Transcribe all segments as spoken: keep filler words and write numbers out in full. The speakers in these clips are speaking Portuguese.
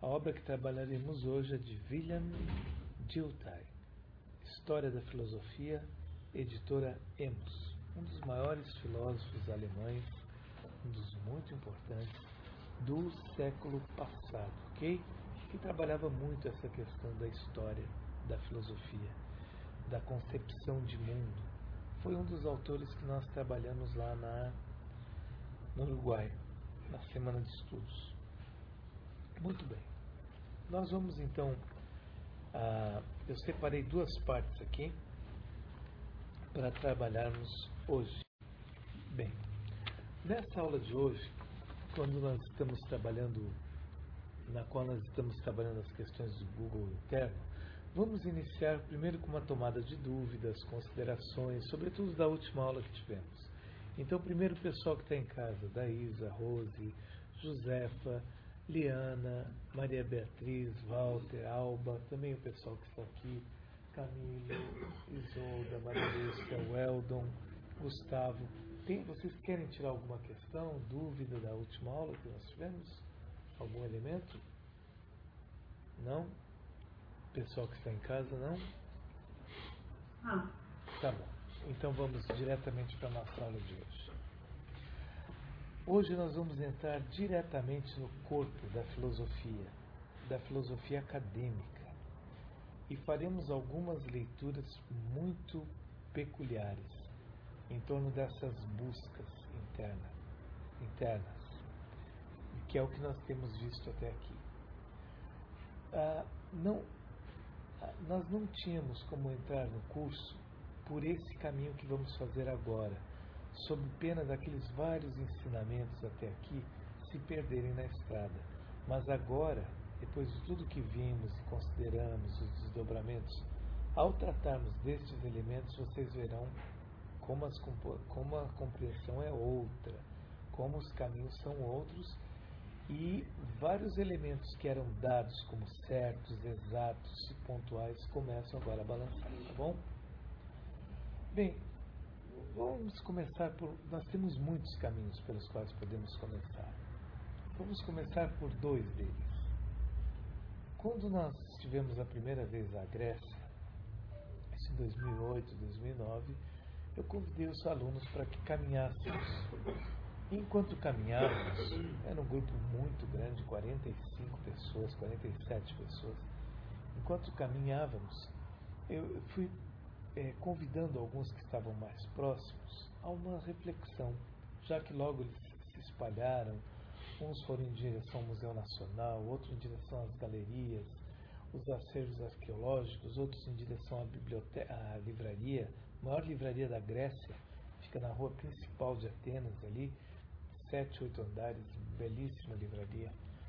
A obra que trabalharemos hoje é de Wilhelm Dilthey, História da Filosofia, editora Emos, um dos maiores filósofos alemães, um dos muito importantes do século passado, ok? Que trabalhava muito essa questão da história, da filosofia, da concepção de mundo. Foi um dos autores que nós trabalhamos lá na, no Uruguai, na Semana de Estudos. Muito bem. Nós vamos então, ah, eu separei duas partes aqui para trabalharmos hoje. Bem, nessa aula de hoje, quando nós estamos trabalhando, na qual nós estamos trabalhando as questões do Google interno, vamos iniciar primeiro com uma tomada de dúvidas, considerações, sobretudo da última aula que tivemos. Então, primeiro o pessoal que está em casa, Daísa, Rose, Josefa, Liana, Maria Beatriz, Walter, Alba, também o pessoal que está aqui, Camilo, Isolda, Marilúcia, Weldon, Gustavo. Tem, vocês querem tirar alguma questão, dúvida da última aula que nós tivemos? Algum elemento? Não? Pessoal que está em casa, não? Não. Tá bom. Então vamos diretamente para a nossa aula de hoje. Hoje nós vamos entrar diretamente no corpo da filosofia, da filosofia acadêmica, e faremos algumas leituras muito peculiares em torno dessas buscas interna, internas, que é o que nós temos visto até aqui. Ah, não, ah, nós não tínhamos como entrar no curso por esse caminho que vamos fazer agora, sob pena daqueles vários ensinamentos até aqui se perderem na estrada. Mas agora, depois de tudo que vimos e consideramos, os desdobramentos, ao tratarmos destes elementos, vocês verão como, as, como a compreensão é outra, como os caminhos são outros, e vários elementos que eram dados como certos, exatos e pontuais começam agora a balançar, tá bom? Bem, vamos começar por... Nós temos muitos caminhos pelos quais podemos começar. Vamos começar por dois deles. Quando nós estivemos a primeira vez à Grécia, isso em dois mil e oito, dois mil e nove, eu convidei os alunos para que caminhássemos. Enquanto caminhávamos, era um grupo muito grande, quarenta e cinco pessoas, quarenta e sete pessoas. Enquanto caminhávamos, eu fui é, convidando alguns que estavam mais próximos a uma reflexão, já que logo eles se espalharam. Uns foram em direção ao Museu Nacional, outros em direção às galerias, os acervos arqueológicos, outros em direção à biblioteca, à livraria, a maior livraria da Grécia, fica na rua principal de Atenas ali, sete, oito andares, belíssima livraria.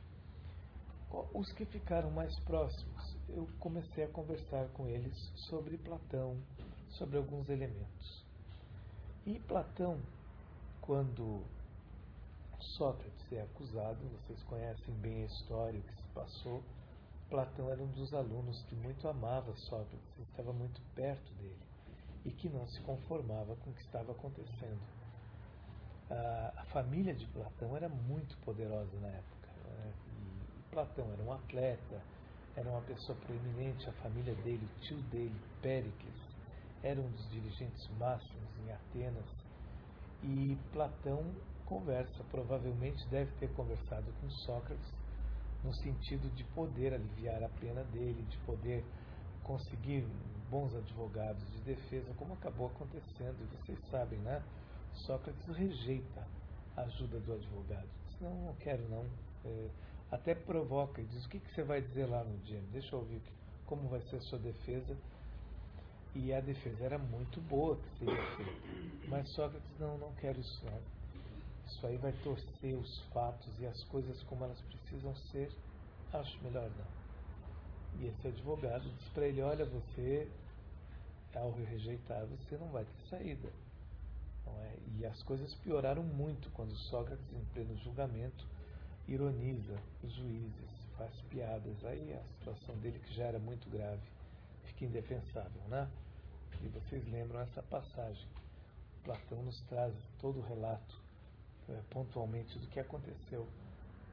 Os que ficaram mais próximos, eu comecei a conversar com eles sobre Platão, sobre alguns elementos. E Platão, quando Sócrates é acusado, vocês conhecem bem a história, o que se passou, Platão era um dos alunos que muito amava Sócrates, estava muito perto dele, e que não se conformava com o que estava acontecendo. A, a família de Platão era muito poderosa na época, né? E, e Platão era um atleta, era uma pessoa proeminente, a família dele, o tio dele, Péricles, era um dos dirigentes máximos em Atenas, e Platão conversa, provavelmente deve ter conversado com Sócrates, no sentido de poder aliviar a pena dele, de poder conseguir bons advogados de defesa, como acabou acontecendo, e vocês sabem, né? Sócrates rejeita a ajuda do advogado, diz, não, não quero não, é, até provoca e diz, o que, que você vai dizer lá no dia? Deixa eu ouvir como vai ser a sua defesa. E a defesa era muito boa que seria feita, mas Sócrates, não, não quero isso não, isso aí vai torcer os fatos e as coisas como elas precisam ser, acho melhor não. E esse advogado diz para ele, olha, você, ao rejeitar, você não vai ter saída. Não é? E as coisas pioraram muito quando Sócrates, em pleno julgamento, ironiza os juízes, faz piadas. Aí a situação dele, que já era muito grave, fica indefensável, né? E vocês lembram essa passagem. Platão nos traz todo o relato, é, pontualmente, do que aconteceu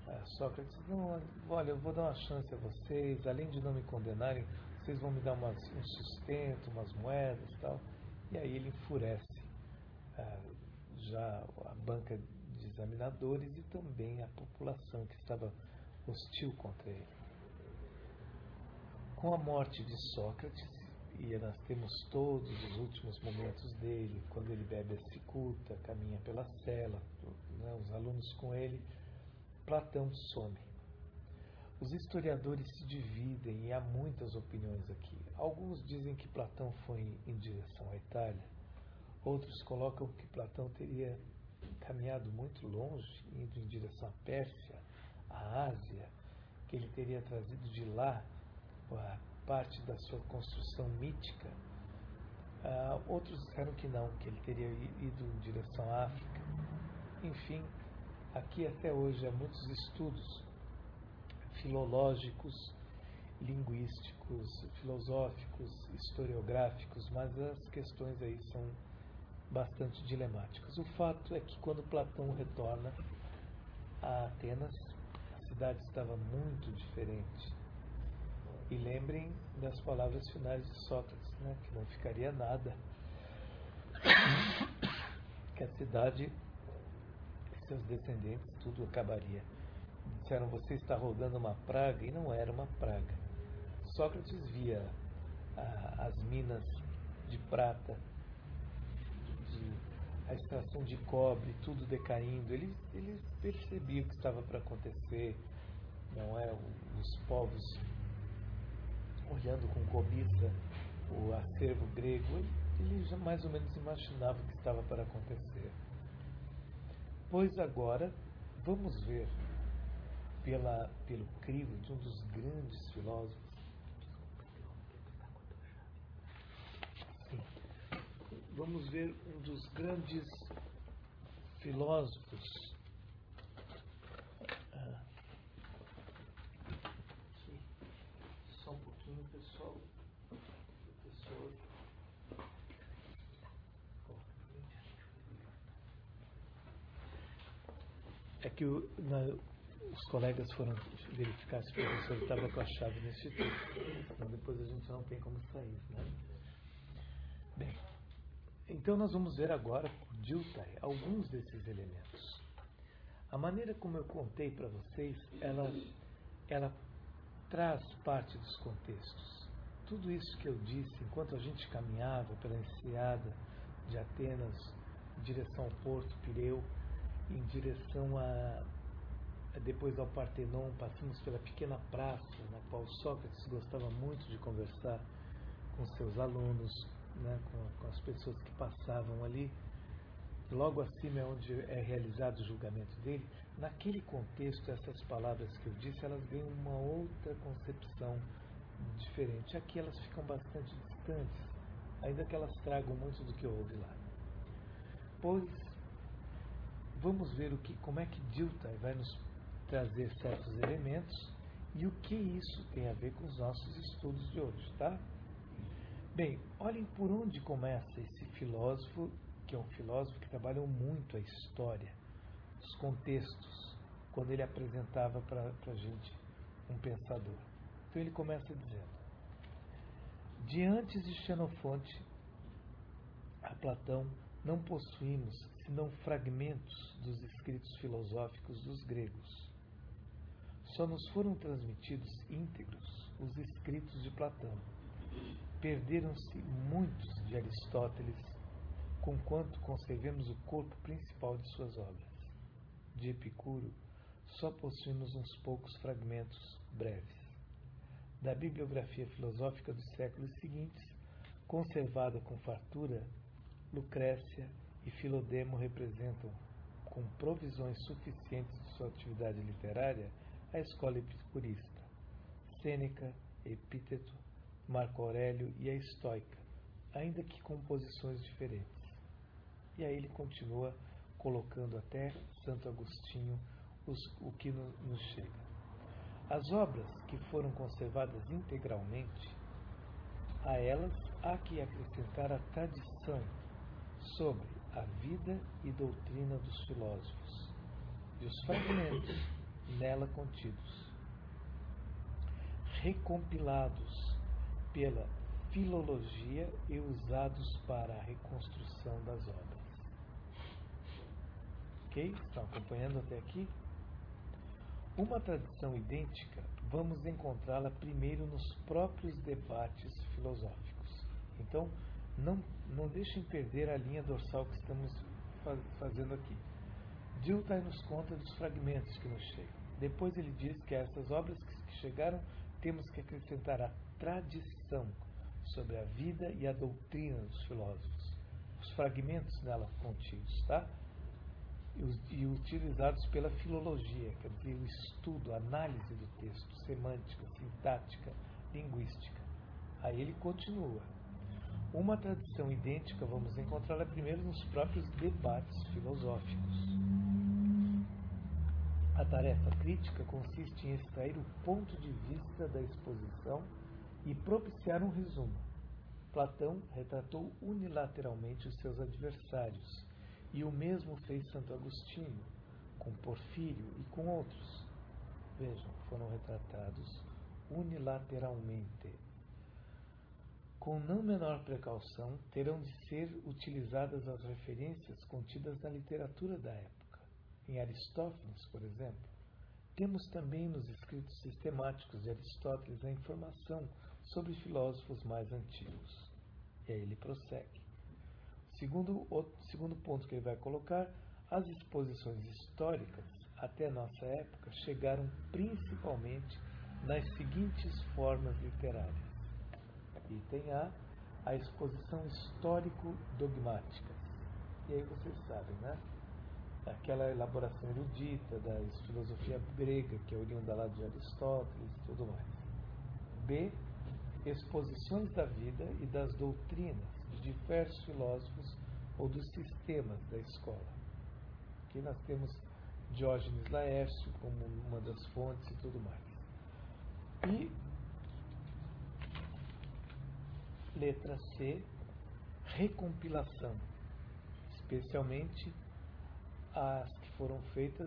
Ah, Sócrates, não, olha, eu vou dar uma chance a vocês, além de não me condenarem, vocês vão me dar umas, um sustento, umas moedas e tal. E aí ele enfurece ah, já a banca de examinadores e também a população que estava hostil contra ele. Com a morte de Sócrates, e nós temos todos os últimos momentos dele, quando ele bebe a cicuta, caminha pela cela, né, os alunos com ele, Platão some. Os historiadores se dividem e há muitas opiniões aqui. Alguns dizem que Platão foi em direção à Itália, outros colocam que Platão teria caminhado muito longe, indo em direção à Pérsia, à Ásia, que ele teria trazido de lá a parte da sua construção mítica. Uh, outros disseram que não, que ele teria ido em direção à África. Enfim, aqui até hoje há muitos estudos filológicos, linguísticos, filosóficos, historiográficos, mas as questões aí são bastante dilemáticas. O fato é que quando Platão retorna a Atenas, a cidade estava muito diferente. E lembrem das palavras finais de Sócrates, né, que não ficaria nada, que a cidade e seus descendentes, tudo acabaria. Disseram, você está rodando uma praga, e não era uma praga. Sócrates via ah, as minas de prata, de, a extração de cobre, tudo decaindo. Ele, ele percebia o que estava para acontecer, não é? Os povos olhando com cobiça o acervo grego, ele, ele já mais ou menos imaginava o que estava para acontecer. Pois agora, vamos ver pela, pelo crivo de um dos grandes filósofos. Sim. Vamos ver um dos grandes filósofos. Ah. Aqui. Só um pouquinho, pessoal. Pessoal. É que o, na, os colegas foram verificar se o professor estava com a chave no instituto, senão depois a gente não tem como sair, né? Bem, então nós vamos ver agora, por Dilthey, alguns desses elementos. A maneira como eu contei para vocês, ela, ela traz parte dos contextos. Tudo isso que eu disse, enquanto a gente caminhava pela enseada de Atenas, em direção ao Porto Pireu, em direção a depois ao Partenon, passamos pela pequena praça na qual Sócrates gostava muito de conversar com seus alunos, né, com, com as pessoas que passavam ali. Logo acima é onde é realizado o julgamento dele. Naquele contexto, essas palavras que eu disse, elas ganham uma outra concepção diferente. Aqui elas ficam bastante distantes, ainda que elas tragam muito do que houve lá. Pois, vamos ver o que, como é que Dilthey vai nos trazer certos elementos e o que isso tem a ver com os nossos estudos de hoje, tá? Bem, olhem por onde começa esse filósofo, que é um filósofo que trabalhou muito a história, os contextos, quando ele apresentava para a gente um pensador. Então ele começa dizendo: de antes de Xenofonte a Platão, não possuímos senão fragmentos dos escritos filosóficos dos gregos. Só nos foram transmitidos íntegros os escritos de Platão. Perderam-se muitos de Aristóteles, conquanto concebemos o corpo principal de suas obras. De Epicuro, só possuímos uns poucos fragmentos breves. Da bibliografia filosófica dos séculos seguintes, conservada com fartura, Lucrécia e Filodemo representam, com provisões suficientes de sua atividade literária, a escola epicurista. Sêneca, Epíteto, Marco Aurélio e a estoica, ainda que com posições diferentes. E aí ele continua colocando até Santo Agostinho os, o que no, nos chega. As obras que foram conservadas integralmente, a elas há que acrescentar a tradição sobre a vida e doutrina dos filósofos. E os fragmentos nela contidos, recompilados pela filologia e usados para a reconstrução das obras. Ok? Estão acompanhando até aqui? Uma tradição idêntica, vamos encontrá-la primeiro nos próprios debates filosóficos. Então, não, não deixem perder a linha dorsal que estamos faz, fazendo aqui. Dilthey nos conta dos fragmentos que nos chegam. Depois ele diz que a essas obras que chegaram temos que acrescentar a tradição sobre a vida e a doutrina dos filósofos, os fragmentos nela contidos, tá? E, e utilizados pela filologia, quer dizer, o estudo, a análise do texto, semântica, sintática, linguística. Aí ele continua. Uma tradição idêntica vamos encontrá-la primeiro nos próprios debates filosóficos. A tarefa crítica consiste em extrair o ponto de vista da exposição e propiciar um resumo. Platão retratou unilateralmente os seus adversários, e o mesmo fez Santo Agostinho, com Porfírio e com outros. Vejam, foram retratados unilateralmente. Com não menor precaução, terão de ser utilizadas as referências contidas na literatura da época. Em Aristófanes, por exemplo, temos também nos escritos sistemáticos de Aristóteles a informação sobre filósofos mais antigos. E aí ele prossegue. Segundo o segundo ponto que ele vai colocar, as exposições históricas até nossa época chegaram principalmente nas seguintes formas literárias. Item A, a exposição histórico-dogmática. E aí vocês sabem, né? Aquela elaboração erudita da filosofia grega, que é oriunda lá de Aristóteles e tudo mais. B, exposições da vida e das doutrinas de diversos filósofos ou dos sistemas da escola. Aqui nós temos Diógenes Laércio como uma das fontes e tudo mais. E letra C, recompilação, especialmente as que foram feitas,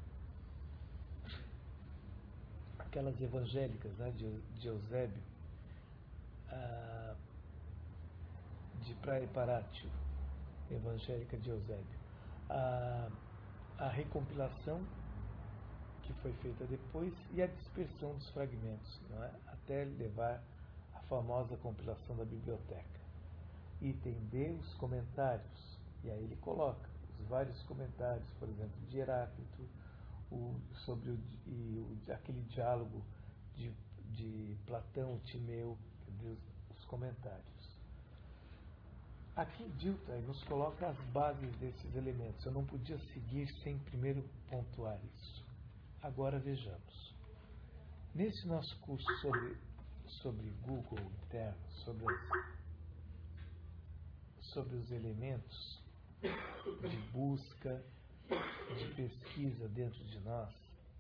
aquelas evangélicas, né, de Eusébio, a, de Praeparatio, evangélica de Eusébio. A, a recompilação que foi feita depois e a dispersão dos fragmentos, não é? Até levar a famosa compilação da biblioteca. Item D, os comentários. E aí ele coloca os vários comentários, por exemplo, de Heráclito, o, sobre o, e o, aquele diálogo de, de Platão, Timeu, os comentários. Aqui Dilthey nos coloca as bases desses elementos. Eu não podia seguir sem primeiro pontuar isso. Agora vejamos. Nesse nosso curso sobre, sobre Google interno, sobre, as, sobre os elementos de busca, de pesquisa dentro de nós,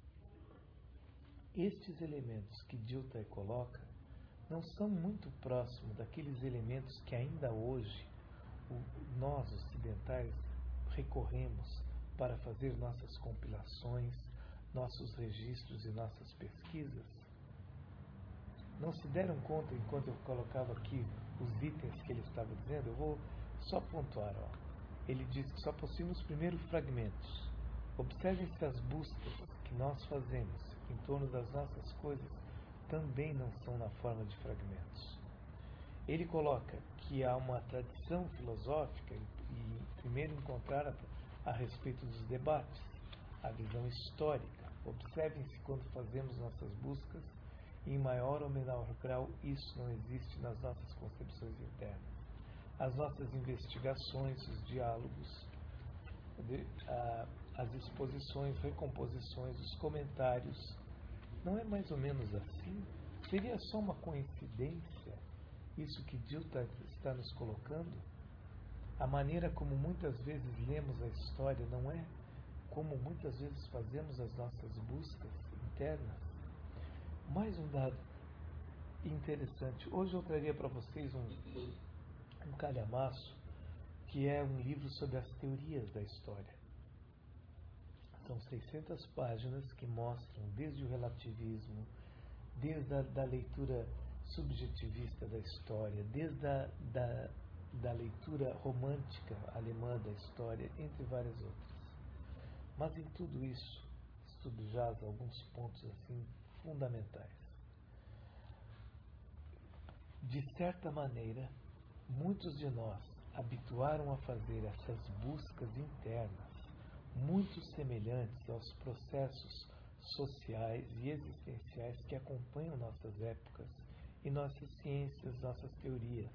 estes elementos que Dilthey coloca não são muito próximos daqueles elementos que ainda hoje o, nós ocidentais recorremos para fazer nossas compilações, nossos registros e nossas pesquisas. Não se deram conta enquanto eu colocava aqui os itens que ele estava dizendo? Eu vou só pontuar. Ó. Ele diz que só possuímos primeiro fragmentos. Observem-se as buscas que nós fazemos em torno das nossas coisas também não são na forma de fragmentos. Ele coloca que há uma tradição filosófica e primeiro encontrar a, a respeito dos debates, a visão histórica. Observem-se quando fazemos nossas buscas, em maior ou menor grau isso não existe nas nossas concepções internas. As nossas investigações, os diálogos, de, a, as exposições, recomposições, os comentários, não é mais ou menos assim? Seria só uma coincidência isso que Dilthey está nos colocando? A maneira como muitas vezes lemos a história não é como muitas vezes fazemos as nossas buscas internas? Mais um dado interessante. Hoje eu traria para vocês um, um calhamaço, que é um livro sobre as teorias da história. São seiscentas páginas que mostram desde o relativismo, desde a da leitura subjetivista da história, desde a da, da leitura romântica alemã da história, entre várias outras. Mas em tudo isso subjaz alguns pontos assim fundamentais. De certa maneira, muitos de nós habituaram a fazer essas buscas internas, muito semelhantes aos processos sociais e existenciais que acompanham nossas épocas e nossas ciências, nossas teorias.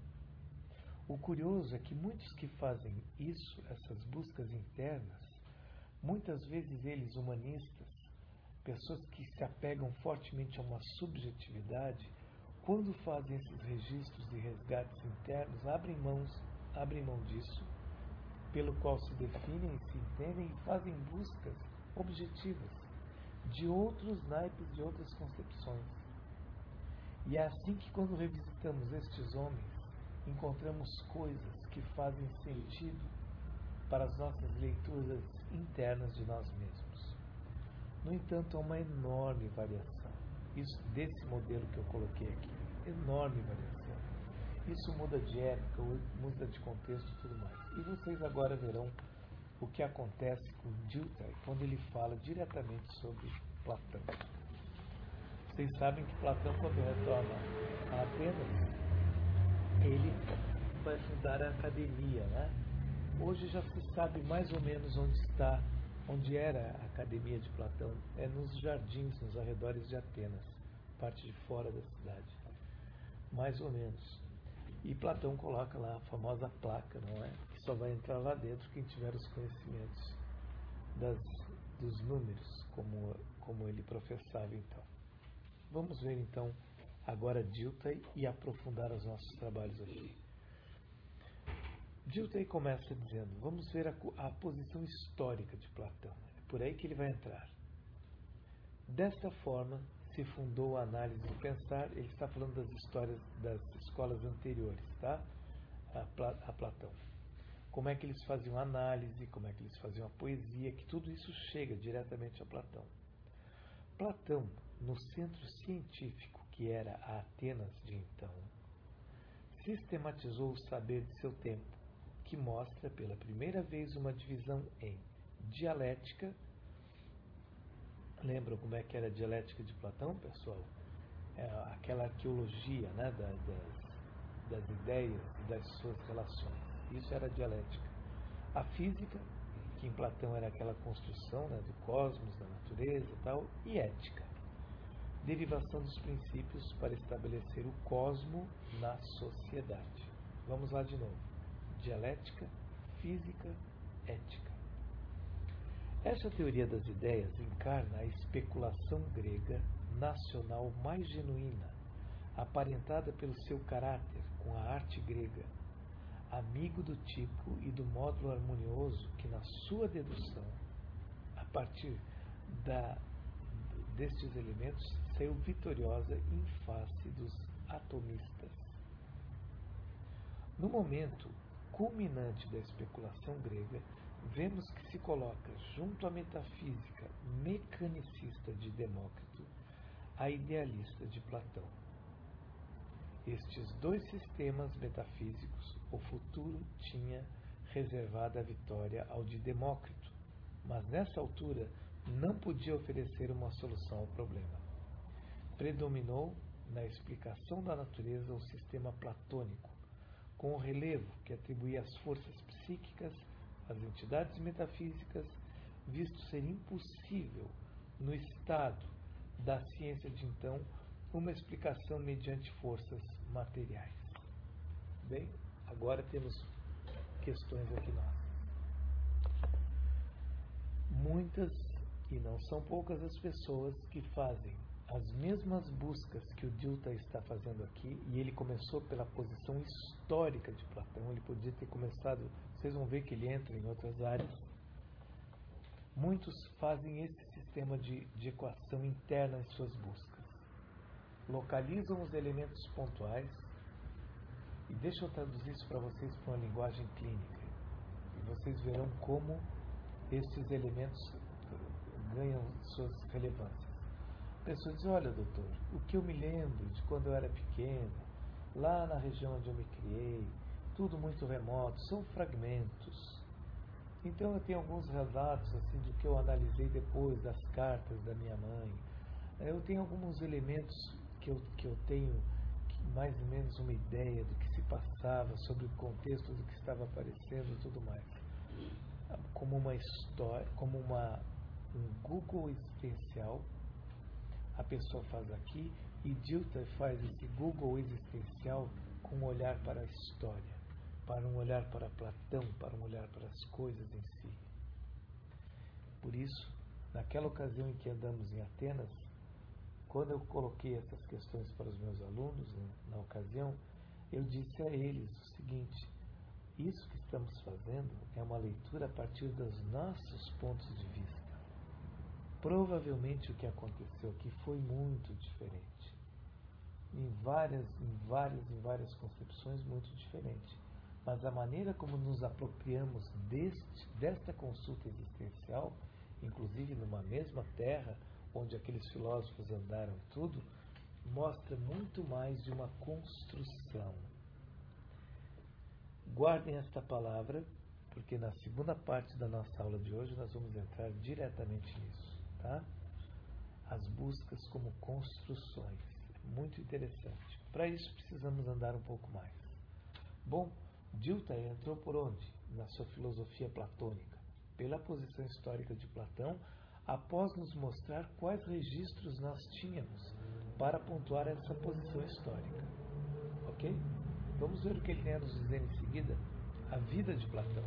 O curioso é que muitos que fazem isso, essas buscas internas, muitas vezes eles humanistas, pessoas que se apegam fortemente a uma subjetividade, quando fazem esses registros e resgates internos, abrem, mãos, abrem mão disso, pelo qual se definem, se entendem e fazem buscas objetivas de outros naipes, de outras concepções. E é assim que, quando revisitamos estes homens, encontramos coisas que fazem sentido para as nossas leituras internas de nós mesmos. No entanto, há uma enorme variação. Isso desse modelo que eu coloquei aqui, enorme variação. Isso muda de época, muda de contexto e tudo mais. E vocês agora verão o que acontece com Dilthey quando ele fala diretamente sobre Platão. Vocês sabem que Platão, quando retorna a Atenas, ele vai fundar a academia, né? Hoje já se sabe mais ou menos onde está, onde era a academia de Platão. É nos jardins, nos arredores de Atenas, parte de fora da cidade. Mais ou menos. E Platão coloca lá a famosa placa, não é? Que só vai entrar lá dentro quem tiver os conhecimentos das, dos números, como, como ele professava então. Vamos ver então agora Dilthey e aprofundar os nossos trabalhos aqui. Dilthey começa dizendo, vamos ver a, a posição histórica de Platão. É por aí que ele vai entrar. Desta forma se fundou a análise do pensar. Ele está falando das histórias das escolas anteriores, tá? A, Pla, a Platão. Como é que eles faziam análise, como é que eles faziam a poesia, que tudo isso chega diretamente a Platão. Platão, no centro científico que era a Atenas de então, sistematizou o saber de seu tempo, que mostra pela primeira vez uma divisão em dialética. Lembram como é que era a dialética de Platão, pessoal? É aquela arqueologia, né, das, das ideias e das suas relações. Isso era a dialética. A física, que em Platão era aquela construção, né, do cosmos, da natureza e tal, e ética. Derivação dos princípios para estabelecer o cosmo na sociedade. Vamos lá de novo. Dialética, física, ética. Esta teoria das ideias encarna a especulação grega nacional mais genuína, aparentada pelo seu caráter com a arte grega, amigo do tipo e do módulo harmonioso que, na sua dedução, a partir da, destes elementos, saiu vitoriosa em face dos atomistas. No momento culminante da especulação grega, vemos que se coloca junto à metafísica mecanicista de Demócrito a idealista de Platão. Estes dois sistemas metafísicos, o futuro tinha reservado a vitória ao de Demócrito, mas nessa altura não podia oferecer uma solução ao problema. Predominou na explicação da natureza o sistema platônico, com o relevo que atribuía às forças psíquicas, às entidades metafísicas, visto ser impossível, no estado da ciência de então, uma explicação mediante forças materiais. Bem, agora temos questões aqui nossas. Muitas, e não são poucas as pessoas que fazem as mesmas buscas que o Dilthey está fazendo aqui, e ele começou pela posição histórica de Platão. Ele podia ter começado, vocês vão ver que ele entra em outras áreas. Muitos fazem esse sistema de, de equação interna em suas buscas. Localizam os elementos pontuais, e deixa eu traduzir isso para vocês para uma linguagem clínica, e vocês verão como esses elementos ganham suas relevâncias. A pessoa diz, olha doutor, o que eu me lembro de quando eu era pequeno, lá na região onde eu me criei, tudo muito remoto, são fragmentos. Então eu tenho alguns relatos assim, do que eu analisei depois das cartas da minha mãe. Eu tenho alguns elementos que eu, que eu tenho mais ou menos uma ideia do que se passava, sobre o contexto do que estava aparecendo e tudo mais. Como uma história, como uma, um Google existencial, a pessoa faz aqui, e Dilthey faz esse Google existencial com um olhar para a história, para um olhar para Platão, para um olhar para as coisas em si. Por isso, naquela ocasião em que andamos em Atenas, quando eu coloquei essas questões para os meus alunos, né, na ocasião, eu disse a eles o seguinte: isso que estamos fazendo é uma leitura a partir dos nossos pontos de vista. Provavelmente o que aconteceu aqui foi muito diferente. Em várias, em várias, em várias concepções muito diferente. Mas a maneira como nos apropriamos deste, desta consulta existencial, inclusive numa mesma terra, onde aqueles filósofos andaram e tudo, mostra muito mais de uma construção. Guardem esta palavra, porque na segunda parte da nossa aula de hoje nós vamos entrar diretamente nisso, tá? As buscas como construções. Muito interessante. Para isso precisamos andar um pouco mais. Bom, Dilthey entrou por onde? Na sua filosofia platônica. Pela posição histórica de Platão, após nos mostrar quais registros nós tínhamos para pontuar essa posição histórica. Ok? Vamos ver o que ele tem a nos dizer em seguida. A vida de Platão.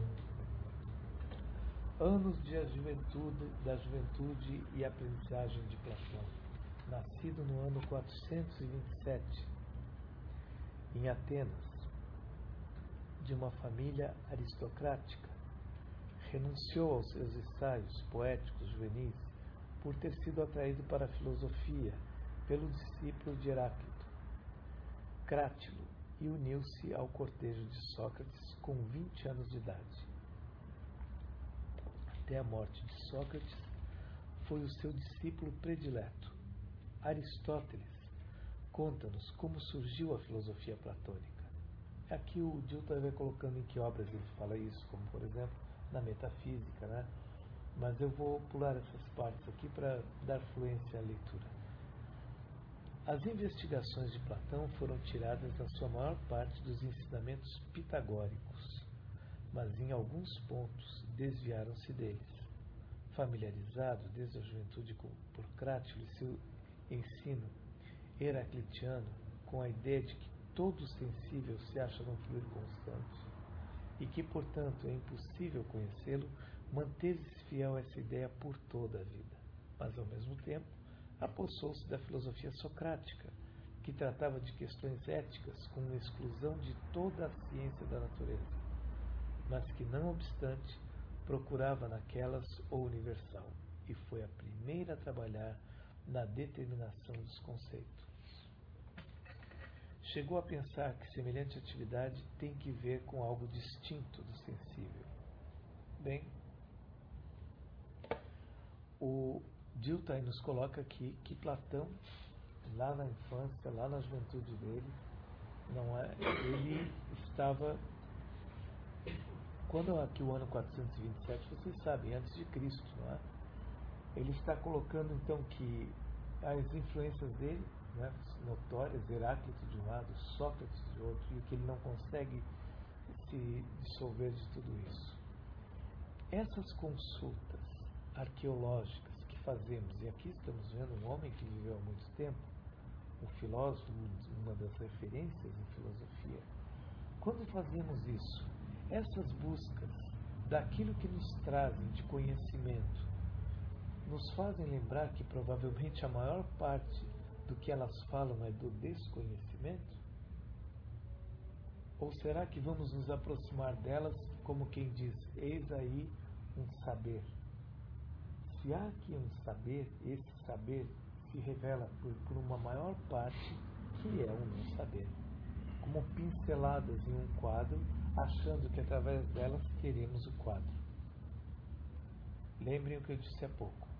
Anos de juventude, da juventude e aprendizagem de Platão. Nascido no ano quatrocentos e vinte e sete, em Atenas, de uma família aristocrática, renunciou aos seus ensaios poéticos juvenis por ter sido atraído para a filosofia pelo discípulo de Heráclito, Crátilo, e uniu-se ao cortejo de Sócrates com vinte anos de idade. Até a morte de Sócrates, foi o seu discípulo predileto. Aristóteles conta-nos como surgiu a filosofia platônica. Aqui o Dilthey vai colocando em que obras ele fala isso, como por exemplo na Metafísica, né? Mas eu vou pular essas partes aqui para dar fluência à leitura. As investigações de Platão foram tiradas na sua maior parte dos ensinamentos pitagóricos, mas em alguns pontos desviaram-se deles. Familiarizado desde a juventude por Crátilo e seu ensino heraclitiano, com a ideia de que todo sensível se acha num fluir constante e que, portanto, é impossível conhecê-lo, manteve-se fiel a essa ideia por toda a vida. Mas, ao mesmo tempo, apossou-se da filosofia socrática, que tratava de questões éticas com exclusão de toda a ciência da natureza, mas que, não obstante, procurava naquelas o universal, e foi a primeira a trabalhar na determinação dos conceitos. Chegou a pensar que semelhante atividade tem que ver com algo distinto do sensível. Bem, o Dilthey nos coloca aqui que Platão, lá na infância, lá na juventude dele, não é, ele estava, quando aqui o ano quatrocentos e vinte e sete, vocês sabem, antes de Cristo, não é? Ele está colocando então que as influências dele, né, notórias, Heráclito de um lado, Sócrates de outro, e que ele não consegue se dissolver de tudo isso. Essas consultas arqueológicas que fazemos, e aqui estamos vendo um homem que viveu há muito tempo, um filósofo, uma das referências em filosofia. Quando fazemos isso, essas buscas daquilo que nos trazem de conhecimento, nos fazem lembrar que provavelmente a maior parte do que elas falam é do desconhecimento? Ou será que vamos nos aproximar delas como quem diz, eis aí um saber? Se há aqui um saber, esse saber se revela por, por uma maior parte que é um não saber, como pinceladas em um quadro, achando que através delas queremos o quadro. Lembrem o que eu disse há pouco.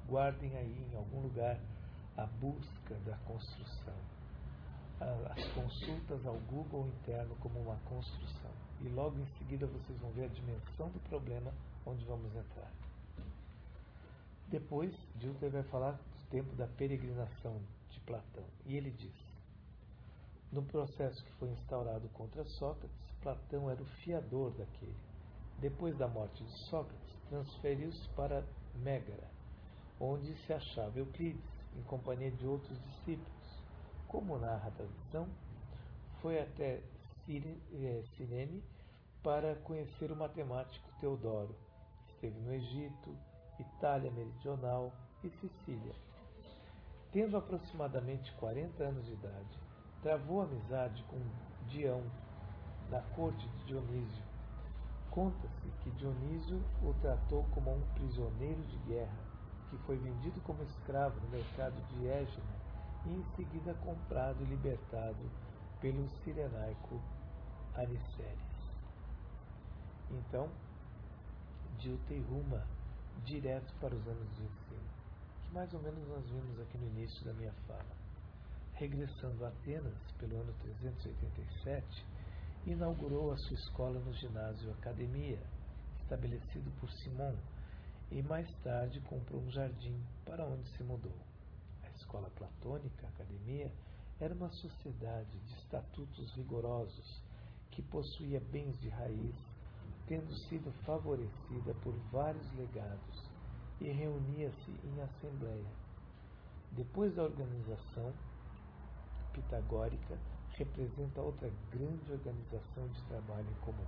guardem aí em algum lugar a busca da construção, as consultas ao Google interno como uma construção. E logo em seguida vocês vão ver a dimensão do problema onde vamos entrar. Depois, Dilthey vai falar do tempo da peregrinação de Platão. E ele diz: no processo que foi instaurado contra Sócrates, Platão era o fiador daquele. Depois da morte de Sócrates, transferiu-se para Mégara, onde se achava Euclides, em companhia de outros discípulos. Como narra a tradição, foi até Cirene para conhecer o matemático Teodoro. Esteve no Egito, Itália Meridional e Sicília. Tendo aproximadamente quarenta anos de idade, travou amizade com Dião, da corte de Dionísio. Conta-se que Dionísio o tratou como um prisioneiro de guerra, que foi vendido como escravo no mercado de Égina e em seguida comprado e libertado pelo cirenaico Aniceres. Então, Dilthey ruma direto para os anos de ensino, que mais ou menos nós vimos aqui no início da minha fala. Regressando a Atenas, pelo ano trezentos e oitenta e sete, inaugurou a sua escola no ginásio Academia, estabelecido por Simon, e mais tarde comprou um jardim para onde se mudou. A escola platônica, Academia, era uma sociedade de estatutos rigorosos que possuía bens de raiz, tendo sido favorecida por vários legados, e reunia-se em assembleia. Depois da organização pitagórica, representa outra grande organização de trabalho em comum.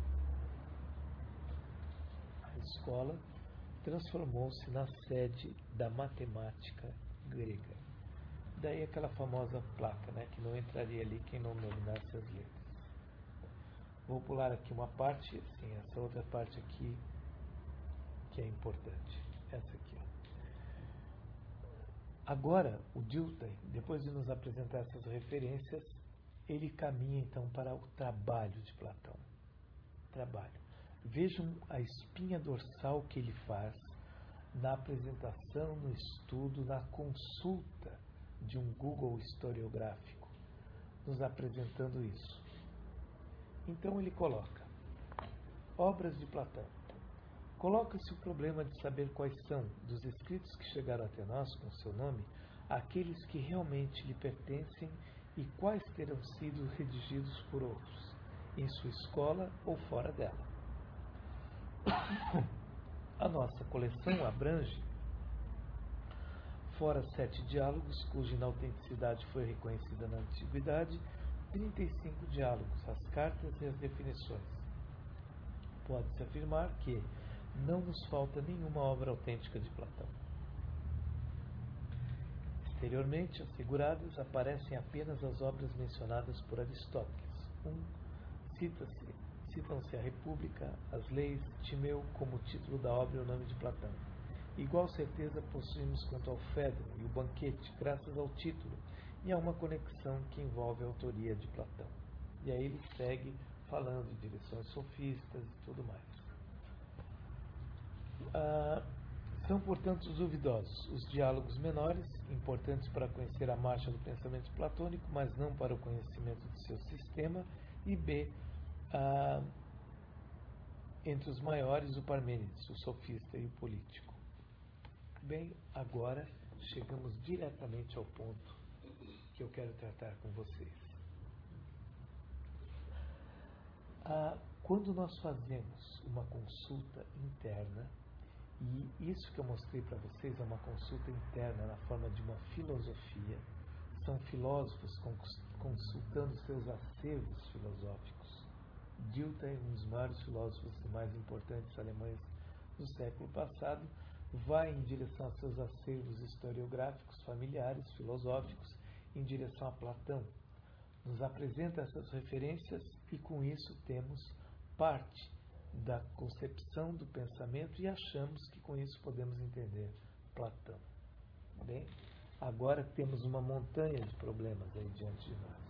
A escola transformou-se na sede da matemática grega. Daí aquela famosa placa, né, que não entraria ali quem não dominasse as letras. Vou pular aqui uma parte, assim, essa outra parte aqui que é importante. Essa aqui, ó. Agora, o Dilthey, depois de nos apresentar essas referências, ele caminha então para o trabalho de Platão. Trabalho. Vejam a espinha dorsal que ele faz na apresentação, no estudo, na consulta de um Google historiográfico, nos apresentando isso. Então ele coloca: obras de Platão. Coloca-se o problema de saber quais são, dos escritos que chegaram até nós com seu nome, aqueles que realmente lhe pertencem e quais terão sido redigidos por outros, em sua escola ou fora dela. A nossa coleção abrange, fora sete diálogos, cuja inautenticidade foi reconhecida na antiguidade, trinta e cinco diálogos, as cartas e as definições. Pode-se afirmar que não nos falta nenhuma obra autêntica de Platão. Exteriormente asseguradas, aparecem apenas as obras mencionadas por Aristóteles. Um, cita-se, citam-se a República, as Leis, Timeu como título da obra e o nome de Platão. Igual certeza possuímos quanto ao Fédon e o Banquete, graças ao título, e a uma conexão que envolve a autoria de Platão. E aí ele segue falando de direções sofistas e tudo mais. Ah, são, portanto, duvidosos os diálogos menores, importantes para conhecer a marcha do pensamento platônico, mas não para o conhecimento de seu sistema, e B, ah, entre os maiores, o Parmênides, o sofista e o político. Bem, agora chegamos diretamente ao ponto que eu quero tratar com vocês. Ah, quando nós fazemos uma consulta interna, e isso que eu mostrei para vocês é uma consulta interna na forma de uma filosofia, são filósofos consultando seus acervos filosóficos. Dilthey, um dos maiores filósofos e mais importantes alemães do século passado, vai em direção a seus acervos historiográficos, familiares, filosóficos, em direção a Platão. Nos apresenta essas referências e com isso temos parte da concepção do pensamento e achamos que com isso podemos entender Platão. Bem, agora temos uma montanha de problemas aí diante de nós.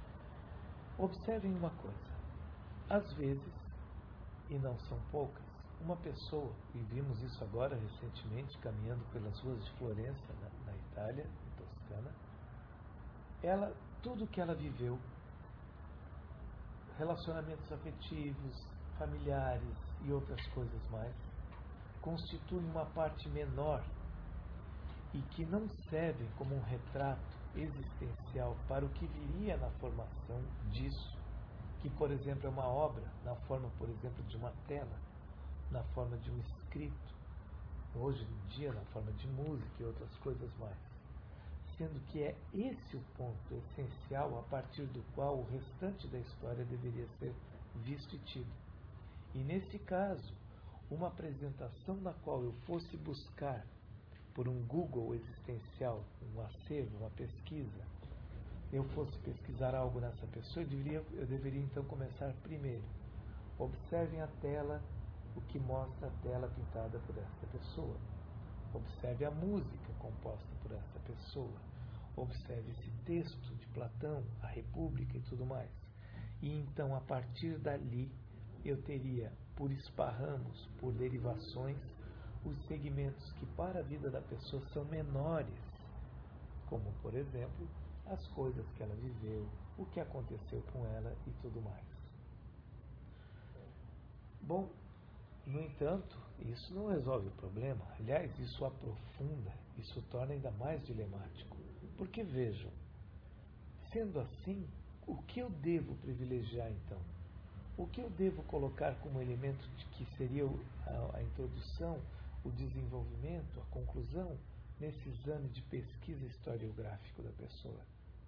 Observem uma coisa. Às vezes, e não são poucas, uma pessoa, e vimos isso agora recentemente, caminhando pelas ruas de Florença, na, na Itália, em Toscana, ela, tudo que ela viveu, relacionamentos afetivos, familiares e outras coisas mais, constituem uma parte menor e que não servem como um retrato existencial para o que viria na formação disso, que, por exemplo, é uma obra, na forma, por exemplo, de uma tela, na forma de um escrito, hoje em dia na forma de música e outras coisas mais. Sendo que é esse o ponto essencial a partir do qual o restante da história deveria ser visto e tido. E nesse caso, uma apresentação na qual eu fosse buscar por um Google existencial, um acervo, uma pesquisa, eu fosse pesquisar algo nessa pessoa, eu deveria, eu deveria então começar primeiro. Observem a tela, o que mostra a tela pintada por esta pessoa. Observe a música composta por esta pessoa. Observe esse texto de Platão, a República e tudo mais. E então, a partir dali, eu teria, por esparramos, por derivações, os segmentos que para a vida da pessoa são menores, como, por exemplo, as coisas que ela viveu, o que aconteceu com ela e tudo mais. Bom, no entanto, isso não resolve o problema. Aliás, isso aprofunda, isso torna ainda mais dilemático. Porque vejam, sendo assim, o que eu devo privilegiar então? O que eu devo colocar como elemento de que seria a, a introdução, o desenvolvimento, a conclusão nesse exame de pesquisa historiográfico da pessoa?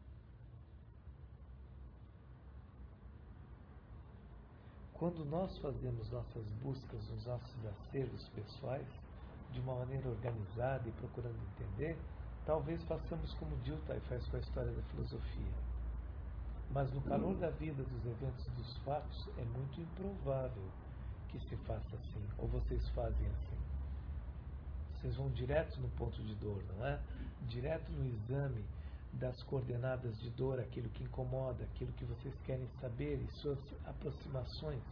Quando nós fazemos nossas buscas nos nossos acervos pessoais, de uma maneira organizada e procurando entender, talvez façamos como Dilthey faz com a história da filosofia. Mas no calor da vida, dos eventos, dos fatos, é muito improvável que se faça assim, ou vocês fazem assim. Vocês vão direto no ponto de dor, não é? Direto no exame das coordenadas de dor, aquilo que incomoda, aquilo que vocês querem saber e suas aproximações.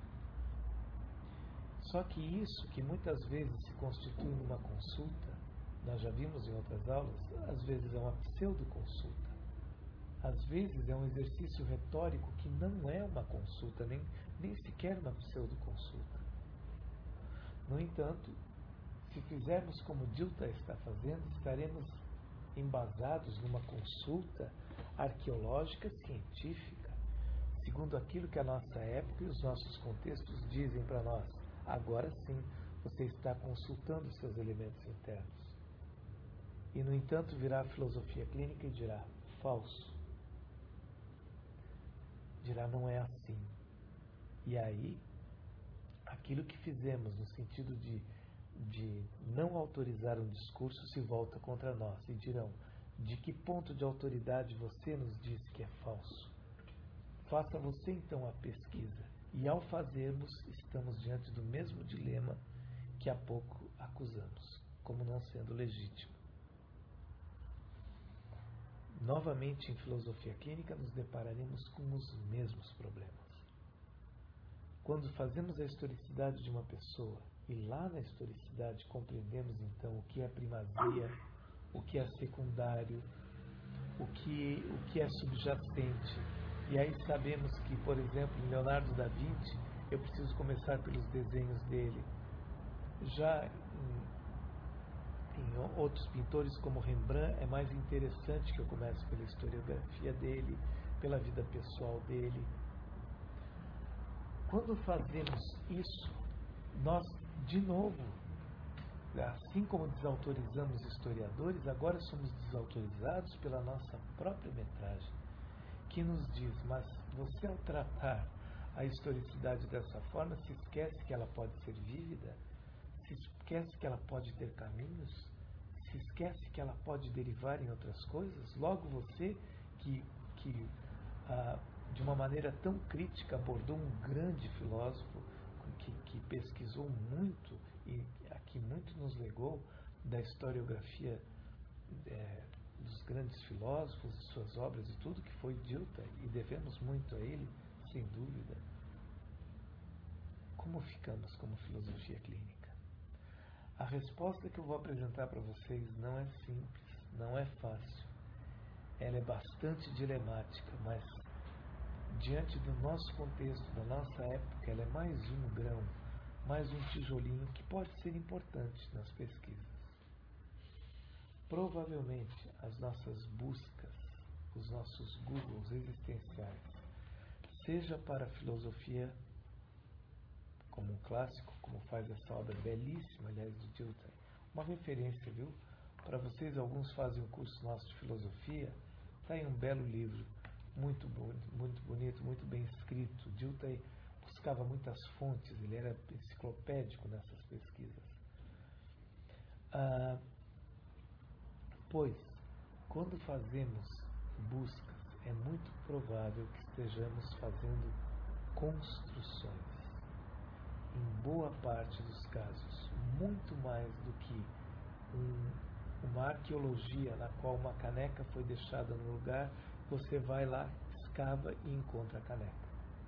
Só que isso, que muitas vezes se constitui numa consulta, nós já vimos em outras aulas, às vezes é uma pseudo-consulta. Às vezes é um exercício retórico que não é uma consulta, nem, nem sequer uma pseudo-consulta. No entanto, se fizermos como Dilthey está fazendo, estaremos embasados numa consulta arqueológica científica, segundo aquilo que a nossa época e os nossos contextos dizem para nós. Agora sim, você está consultando seus elementos internos. E, no entanto, virá a filosofia clínica e dirá, falso. Dirá, não é assim. E aí, aquilo que fizemos no sentido de, de não autorizar um discurso se volta contra nós e dirão, de que ponto de autoridade você nos diz que é falso? Faça você então a pesquisa. E ao fazermos, estamos diante do mesmo dilema que há pouco acusamos, como não sendo legítimo. Novamente, em filosofia clínica, nos depararemos com os mesmos problemas. Quando fazemos a historicidade de uma pessoa, e lá na historicidade compreendemos então o que é primazia, o que é secundário, o que, o que é subjacente, e aí sabemos que, por exemplo, em Leonardo da Vinci, eu preciso começar pelos desenhos dele. Já em Em outros pintores, como Rembrandt, é mais interessante que eu comece pela historiografia dele, pela vida pessoal dele. Quando fazemos isso, nós, de novo, assim como desautorizamos historiadores, agora somos desautorizados pela nossa própria metragem, que nos diz, mas você, ao tratar a historicidade dessa forma, se esquece que ela pode ser vívida? Se esquece que ela pode ter caminhos? Se esquece que ela pode derivar em outras coisas? Logo você, que, que ah, de uma maneira tão crítica abordou um grande filósofo, que, que pesquisou muito e aqui muito nos legou da historiografia é, dos grandes filósofos, de suas obras e tudo, que foi Dilthey, e devemos muito a ele, sem dúvida. como ficamos como filosofia clínica? A resposta que eu vou apresentar para vocês não é simples, não é fácil. Ela é bastante dilemática, mas diante do nosso contexto, da nossa época, ela é mais um grão, mais um tijolinho que pode ser importante nas pesquisas. Provavelmente as nossas buscas, os nossos Googles existenciais, seja para a filosofia como um clássico, como faz essa obra belíssima, aliás, de Dilthey, uma referência, viu? Para vocês, alguns fazem um curso nosso de filosofia, está aí um belo livro, muito, muito bonito, muito bem escrito. Dilthey buscava muitas fontes, ele era enciclopédico nessas pesquisas. Ah, pois, quando fazemos buscas, é muito provável que estejamos fazendo construções. Em boa parte dos casos, muito mais do que um, uma arqueologia na qual uma caneca foi deixada no lugar, você vai lá, escava e encontra a caneca.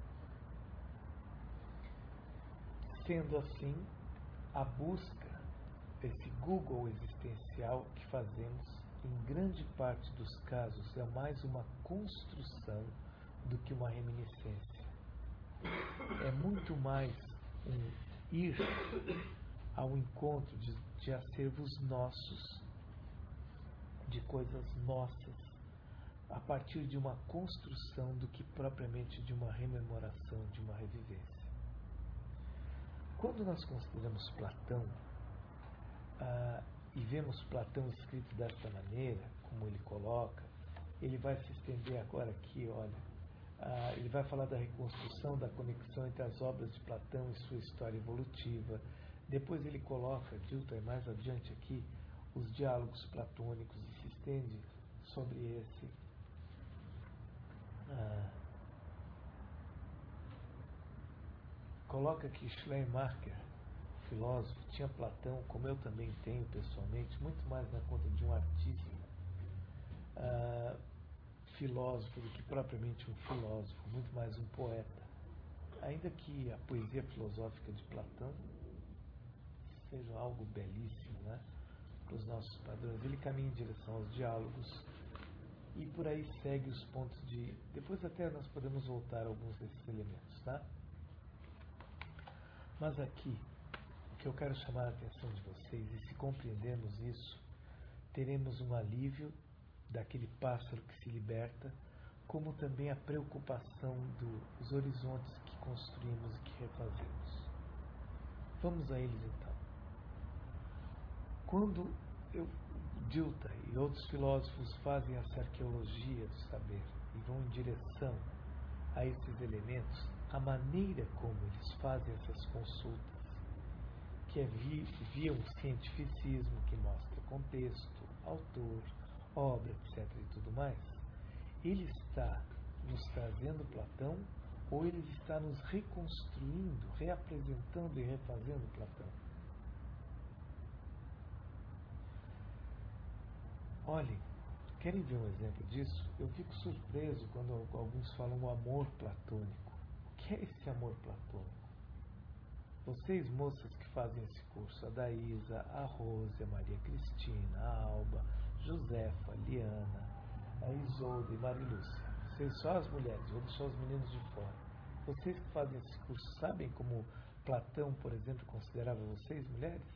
Sendo assim, a busca, esse Google existencial que fazemos, em grande parte dos casos, é mais uma construção do que uma reminiscência. É muito mais um ir ao encontro de, de acervos nossos, de coisas nossas, a partir de uma construção do que propriamente de uma rememoração, de uma revivência. Quando nós consideramos Platão ah, e vemos Platão escrito desta maneira, como ele coloca, ele vai se estender agora aqui, olha, Ah, ele vai falar da reconstrução, da conexão entre as obras de Platão e sua história evolutiva. Depois ele coloca, Dilthey mais adiante aqui, os diálogos platônicos e se estende sobre esse. Ah, coloca que Schleiermacher, filósofo, tinha Platão, como eu também tenho pessoalmente, muito mais na conta de um artista. Ah, filósofo do que propriamente um filósofo, muito mais um poeta. Ainda que a poesia filosófica de Platão seja algo belíssimo, né, para os nossos padrões, ele caminha em direção aos diálogos e por aí segue os pontos de... Depois até nós podemos voltar a alguns desses elementos, tá? Mas aqui, o que eu quero chamar a atenção de vocês, e se compreendermos isso, teremos um alívio daquele pássaro que se liberta, como também a preocupação dos horizontes que construímos e que refazemos. Vamos a eles então. Quando eu, Dilthey e outros filósofos fazem essa arqueologia do saber e vão em direção a esses elementos, a maneira como eles fazem essas consultas, que é via um cientificismo que mostra contexto, autor, obra, etc e tudo mais, ele está nos trazendo Platão ou ele está nos reconstruindo, reapresentando e refazendo Platão? Olhem, querem ver um exemplo disso? Eu fico surpreso quando alguns falam o amor platônico. O que é esse amor platônico? Vocês, moças que fazem esse curso, a Daísa, a Rose, a Maria Cristina, a Alba, Josefa, a Liana, a Isolda e Marilúcia. Vocês, só as mulheres, vou deixar os meninos de fora. Vocês que fazem esse curso, sabem como Platão, por exemplo, considerava vocês mulheres?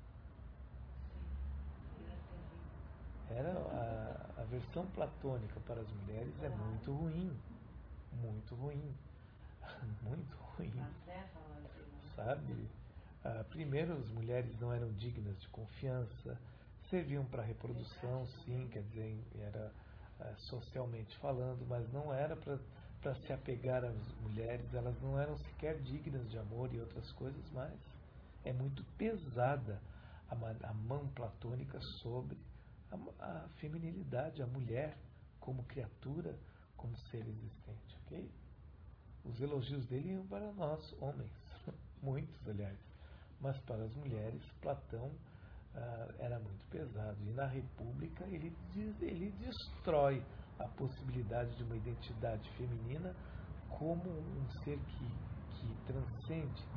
Era a, a versão platônica para as mulheres é muito ruim, muito ruim, muito ruim. Sabe? Ah, primeiro, as mulheres não eram dignas de confiança, serviam para reprodução, sim, quer dizer, era ah, socialmente falando, mas não era para se apegar às mulheres, elas não eram sequer dignas de amor e outras coisas mais. É muito pesada a, a mão platônica sobre a, a feminilidade, a mulher como criatura, como ser existente, ok? Os elogios dele iam para nós, homens, muitos, aliás, mas para as mulheres, Platão ah, era muito pesado. E na República ele, diz, ele destrói a possibilidade de uma identidade feminina como um ser que, que transcende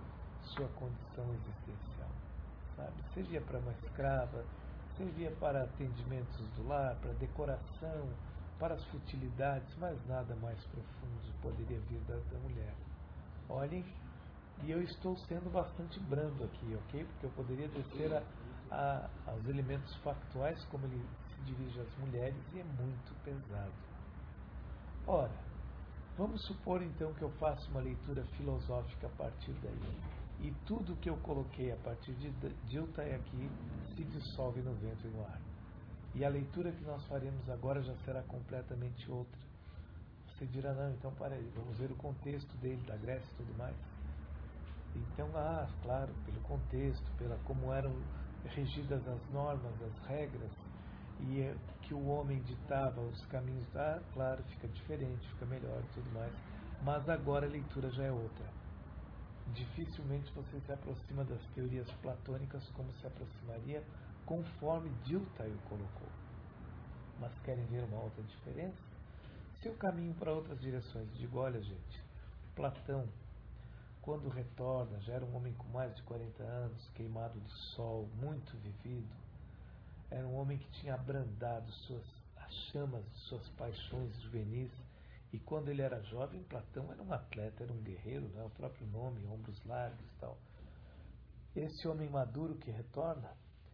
sua condição existencial, sabe? Servia para uma escrava, servia para atendimentos do lar, para decoração, para as futilidades, mas nada mais profundo poderia vir da, da mulher. Olhem, e eu estou sendo bastante brando aqui, ok? Porque eu poderia descer a, a, aos elementos factuais, como ele se dirige às mulheres, e é muito pesado. Ora, vamos supor então que eu faça uma leitura filosófica a partir daí. E tudo que eu coloquei a partir de Dilthey aqui se dissolve no vento e no ar. E a leitura que nós faremos agora já será completamente outra. Você dirá, não, então para aí, vamos ver o contexto dele, da Grécia e tudo mais. Então, ah, claro, pelo contexto, pela como eram regidas as normas, as regras, e que o homem ditava os caminhos, ah, claro, fica diferente, fica melhor e tudo mais. Mas agora a leitura já é outra. Dificilmente você se aproxima das teorias platônicas como se aproximaria conforme Dilthey o colocou. Mas querem ver uma outra diferença? Se eu caminho para outras direções, digo, olha gente, Platão, quando retorna, já era um homem com mais de quarenta anos, queimado do sol, muito vivido, era um homem que tinha abrandado suas, as chamas de suas paixões juvenis, e quando ele era jovem, Platão era um atleta, era um guerreiro, né? O próprio nome, ombros largos e tal. Esse homem maduro que retorna,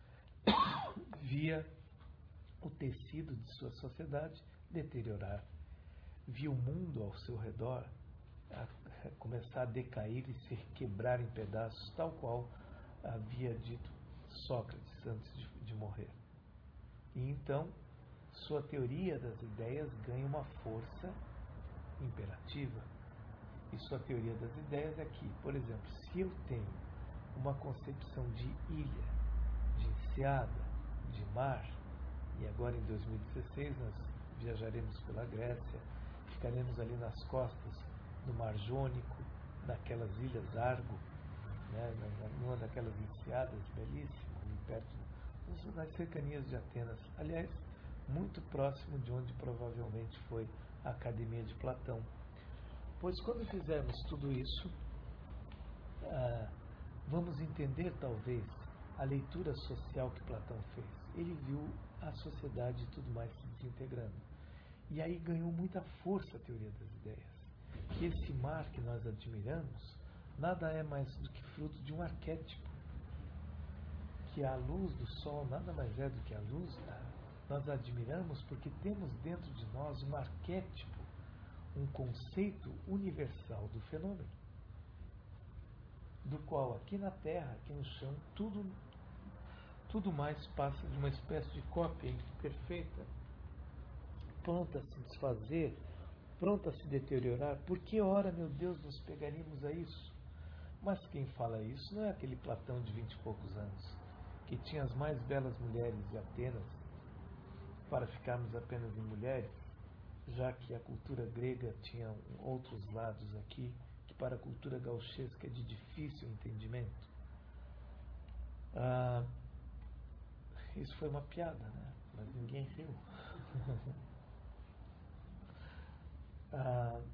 via o tecido de sua sociedade deteriorar, via o mundo ao seu redor a começar a decair e se quebrar em pedaços, tal qual havia dito Sócrates antes de, de morrer. E então, sua teoria das ideias ganha uma força imperativa. E sua teoria das ideias é que, por exemplo, se eu tenho uma concepção de ilha, de enseada, de mar, e agora em dois mil e dezesseis nós viajaremos pela Grécia, ficaremos ali nas costas do Mar Jônico, naquelas ilhas Argo, né, numa daquelas enseadas belíssimas, ali perto, nas cercanias de Atenas, aliás, muito próximo de onde provavelmente foi a Academia de Platão. Pois quando fizermos tudo isso, ah, vamos entender talvez a leitura social que Platão fez. Ele viu a sociedade e tudo mais se desintegrando. E aí ganhou muita força a teoria das ideias. Que esse mar que nós admiramos nada é mais do que fruto de um arquétipo. Que a luz do sol nada mais é do que a luz. Tá? Nós admiramos porque temos dentro de nós um arquétipo, um conceito universal do fenômeno, do qual aqui na Terra, aqui no chão, tudo, tudo mais passa de uma espécie de cópia imperfeita, pronta a se desfazer, pronta a se deteriorar. Por que ora, meu Deus, nos pegaríamos a isso? Mas quem fala isso não é aquele Platão de vinte e poucos anos, que tinha as mais belas mulheres de Atenas, para ficarmos apenas em mulheres, já que a cultura grega tinha outros lados aqui, que para a cultura gauchesca é de difícil entendimento. Ah, isso foi uma piada, né? Mas ninguém riu. ah,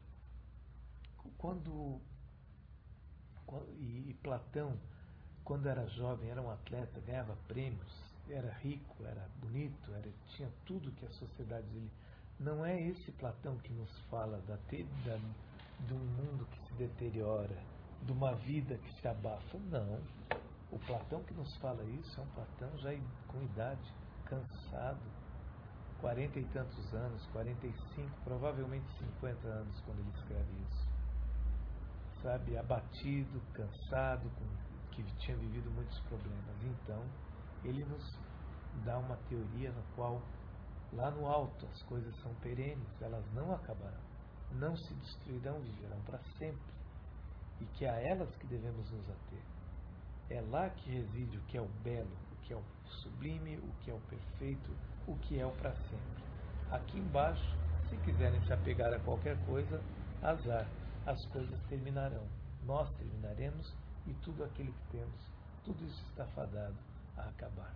quando, quando e, e Platão, quando era jovem, era um atleta, ganhava prêmios, era rico, era bonito, era, tinha tudo que a sociedade dele. Não é esse Platão que nos fala da, da, de um mundo que se deteriora, de uma vida que se abafa. Não. O Platão que nos fala isso é um Platão já com idade, cansado, quarenta e tantos anos, quarenta e cinco, provavelmente cinquenta anos quando ele escreve isso. Sabe, abatido, cansado, com, que tinha vivido muitos problemas. Então, ele nos dá uma teoria na qual lá no alto as coisas são perenes, elas não acabarão, não se destruirão, viverão para sempre, e que é a elas que devemos nos ater. É lá que reside o que é o belo, o que é o sublime, o que é o perfeito, o que é o para sempre. Aqui embaixo, se quiserem se apegar a qualquer coisa, azar, as coisas terminarão, nós terminaremos, e tudo aquilo que temos, tudo isso está fadado a acabar.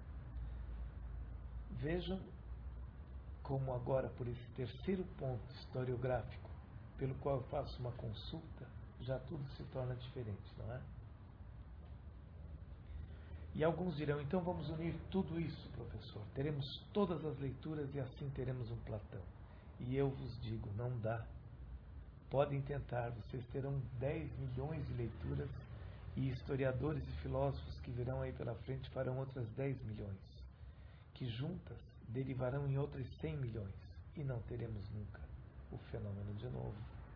Vejam como agora, por esse terceiro ponto historiográfico, pelo qual eu faço uma consulta, já tudo se torna diferente, não é? E alguns dirão, então vamos unir tudo isso, professor. Teremos todas as leituras e assim teremos um Platão. E eu vos digo, não dá. Podem tentar, vocês terão dez milhões de leituras e historiadores e filósofos que virão aí pela frente farão outras dez milhões, que juntas derivarão em outras cem milhões e não teremos nunca o fenômeno de novo.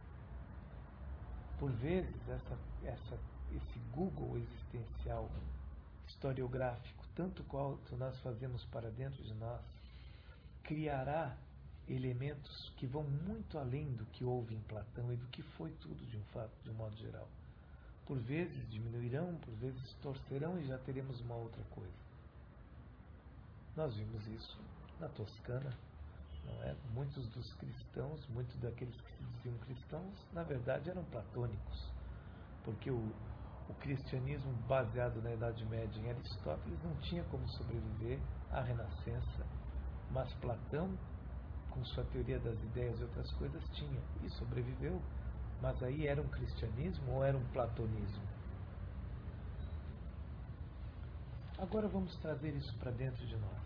Por vezes, essa, essa, esse Google existencial historiográfico, tanto quanto nós fazemos para dentro de nós, criará elementos que vão muito além do que houve em Platão e do que foi tudo de um fato, de um modo geral. Por vezes diminuirão, por vezes torcerão e já teremos uma outra coisa. Nós vimos isso na Toscana, não é? Muitos dos cristãos, muitos daqueles que se diziam cristãos, na verdade eram platônicos, porque o, o cristianismo baseado na Idade Média em Aristóteles não tinha como sobreviver à Renascença, mas Platão, com sua teoria das ideias e outras coisas, tinha e sobreviveu. Mas aí era um cristianismo ou era um platonismo? Agora vamos trazer isso para dentro de nós.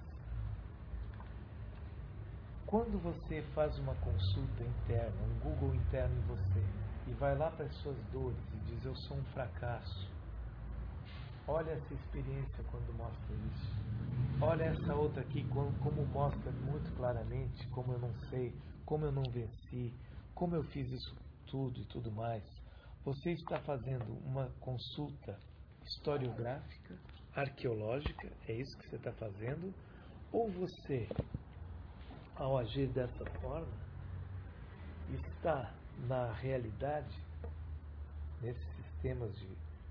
Quando você faz uma consulta interna, um Google interno em você, e vai lá para as suas dores e diz, eu sou um fracasso, olha essa experiência quando mostra isso. Olha essa outra aqui, como mostra muito claramente como eu não sei, como eu não venci, como eu fiz isso tudo e tudo mais. Você está fazendo uma consulta historiográfica, arqueológica, é isso que você está fazendo? Ou você, ao agir dessa forma, está na realidade, nesses sistemas de,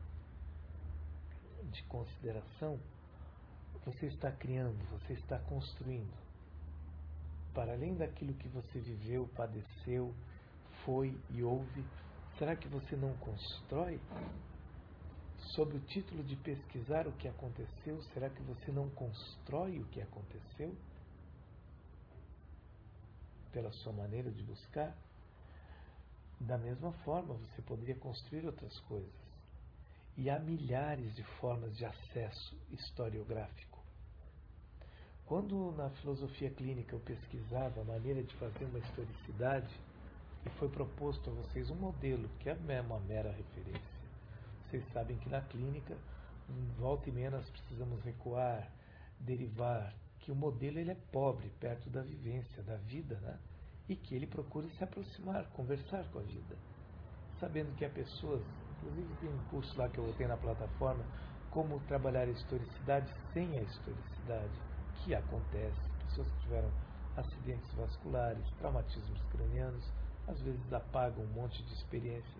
de consideração, você está criando, você está construindo, para além daquilo que você viveu, padeceu, foi e houve, será que você não constrói? Sob o título de pesquisar o que aconteceu, será que você não constrói o que aconteceu? Pela sua maneira de buscar? Da mesma forma, você poderia construir outras coisas. E há milhares de formas de acesso historiográfico. Quando na filosofia clínica eu pesquisava a maneira de fazer uma historicidade, e foi proposto a vocês um modelo, que é uma mera referência. Vocês sabem que na clínica, volta e meia, nós precisamos recuar, derivar, que o modelo ele é pobre, perto da vivência, da vida, né? E que ele procura se aproximar, conversar com a vida. Sabendo que há pessoas, inclusive tem um curso lá que eu tenho na plataforma, como trabalhar a historicidade sem a historicidade, que acontece. Pessoas que tiveram acidentes vasculares, traumatismos cranianos, às vezes apagam um monte de experiências.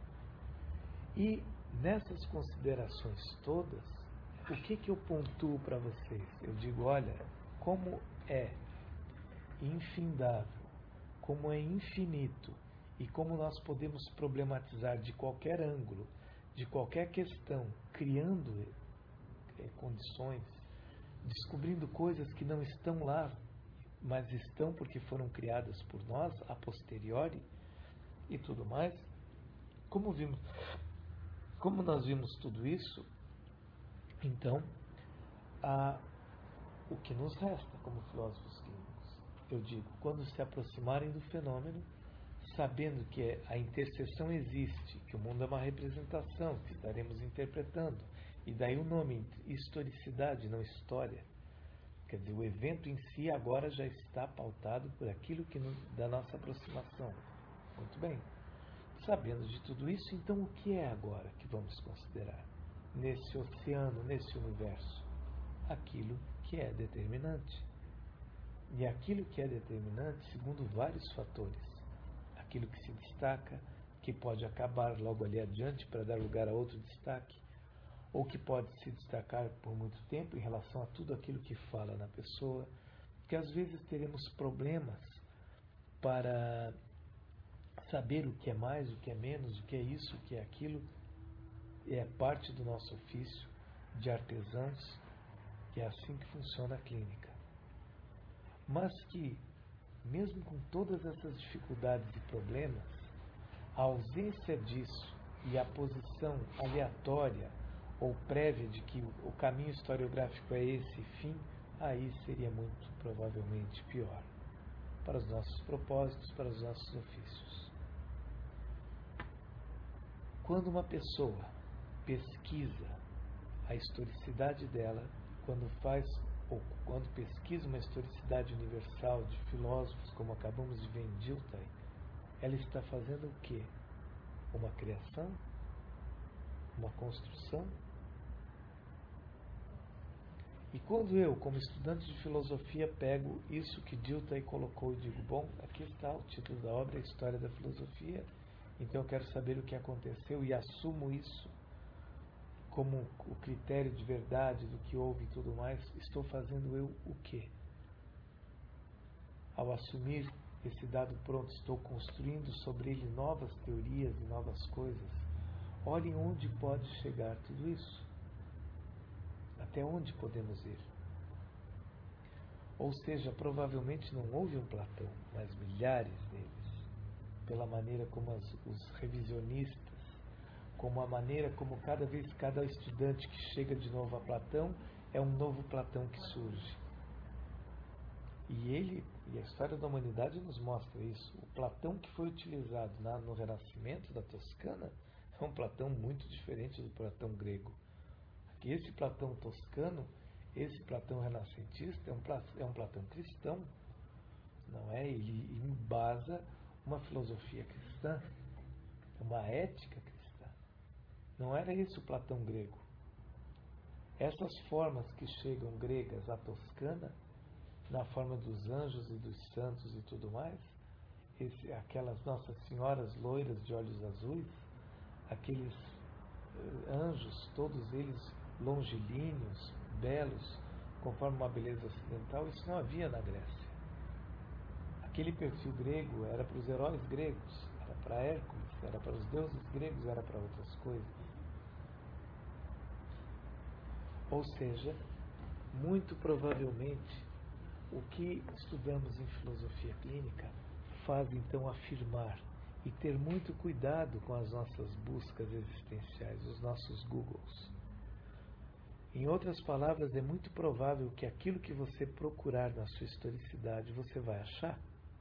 E nessas considerações todas, o que, que eu pontuo para vocês? Eu digo, olha, como é infindável, como é infinito, e como nós podemos problematizar de qualquer ângulo, de qualquer questão, criando é, condições, descobrindo coisas que não estão lá, mas estão porque foram criadas por nós, a posteriori, e tudo mais. Como vimos, como nós vimos tudo isso, então, há o que nos resta como filósofos clínicos. Eu digo, quando se aproximarem do fenômeno, sabendo que a interseção existe, que o mundo é uma representação, que estaremos interpretando, e daí o nome, historicidade, não história. Quer dizer, o evento em si agora já está pautado por aquilo que nos, da nossa aproximação. Muito bem. Sabendo de tudo isso, então o que é agora que vamos considerar? Nesse oceano, nesse universo, aquilo que é determinante. E aquilo que é determinante, segundo vários fatores, aquilo que se destaca, que pode acabar logo ali adiante para dar lugar a outro destaque, ou que pode se destacar por muito tempo em relação a tudo aquilo que fala na pessoa, que às vezes teremos problemas para saber o que é mais, o que é menos, o que é isso, o que é aquilo, é parte do nosso ofício de artesãos, que é assim que funciona a clínica. Mas que, mesmo com todas essas dificuldades e problemas, a ausência disso e a posição aleatória ou prévia de que o caminho historiográfico é esse fim, aí seria muito provavelmente pior para os nossos propósitos, para os nossos ofícios. Quando uma pessoa pesquisa a historicidade dela, quando faz ou quando pesquisa uma historicidade universal de filósofos, como acabamos de ver em Dilthey, ela está fazendo o quê? Uma criação? Uma construção? E quando eu, como estudante de filosofia, pego isso que Dilthey colocou e digo, bom, aqui está o título da obra, a História da Filosofia, então eu quero saber o que aconteceu e assumo isso como o critério de verdade do que houve e tudo mais, estou fazendo eu o quê? Ao assumir esse dado pronto, estou construindo sobre ele novas teorias e novas coisas. Olhem onde pode chegar tudo isso. Até onde podemos ir? Ou seja, provavelmente não houve um Platão, mas milhares deles, pela maneira como as, os revisionistas, como a maneira como cada vez cada estudante que chega de novo a Platão é um novo Platão que surge. E ele, e a história da humanidade nos mostra isso. O Platão que foi utilizado na, no Renascimento da Toscana é um Platão muito diferente do Platão grego. Aqui esse Platão toscano, esse Platão renascentista é um, é um Platão cristão, não é? Ele embasa uma filosofia cristã, uma ética cristã. Não era esse o Platão grego. Essas formas que chegam gregas à Toscana, na forma dos anjos e dos santos e tudo mais, esse, aquelas Nossas Senhoras loiras de olhos azuis, aqueles uh, anjos, todos eles longilíneos, belos, conforme uma beleza ocidental, isso não havia na Grécia. Aquele perfil grego era para os heróis gregos, era para Hércules, era para os deuses gregos, era para outras coisas. Ou seja, muito provavelmente, o que estudamos em filosofia clínica faz então afirmar e ter muito cuidado com as nossas buscas existenciais, os nossos Googles. Em outras palavras, é muito provável que aquilo que você procurar na sua historicidade, você vai achar.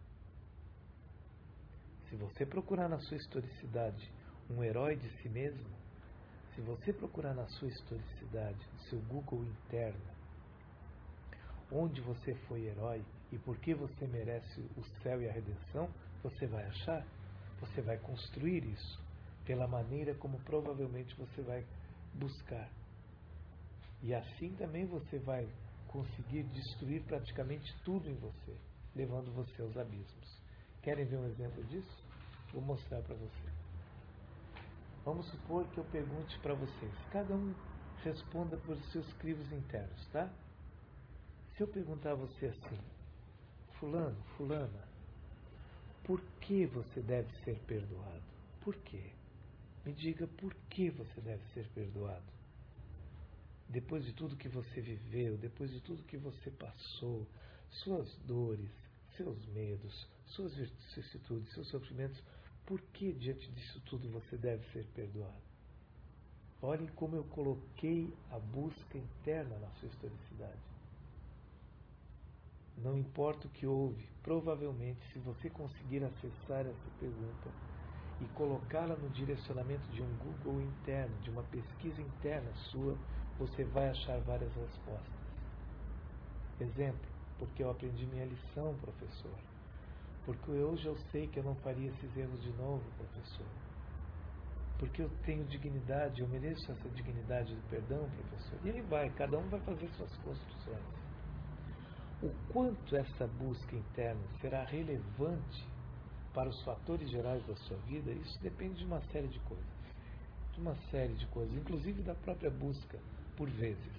Se você procurar na sua historicidade um herói de si mesmo, se você procurar na sua historicidade, no seu Google interno, onde você foi herói e por que você merece o céu e a redenção, você vai achar, você vai construir isso pela maneira como provavelmente você vai buscar. E assim também você vai conseguir destruir praticamente tudo em você, levando você aos abismos. Querem ver um exemplo disso? Vou mostrar para vocês. Vamos supor que eu pergunte para vocês, cada um responda por seus crivos internos, tá? Se eu perguntar a você assim, fulano, fulana, por que você deve ser perdoado? Por quê? Me diga por que você deve ser perdoado. Depois de tudo que você viveu, depois de tudo que você passou, suas dores, seus medos, suas vicissitudes, seus sofrimentos, por que diante disso tudo você deve ser perdoado? Olhem como eu coloquei a busca interna na sua historicidade. Não importa o que houve, provavelmente, se você conseguir acessar essa pergunta e colocá-la no direcionamento de um Google interno, de uma pesquisa interna sua, você vai achar várias respostas. Exemplo, porque eu aprendi minha lição, professor. Porque hoje eu sei que eu não faria esses erros de novo, professor. Porque eu tenho dignidade, eu mereço essa dignidade do perdão, professor. E ele vai, cada um vai fazer suas construções. O quanto essa busca interna será relevante para os fatores gerais da sua vida, isso depende de uma série de coisas. De uma série de coisas, inclusive da própria busca, por vezes.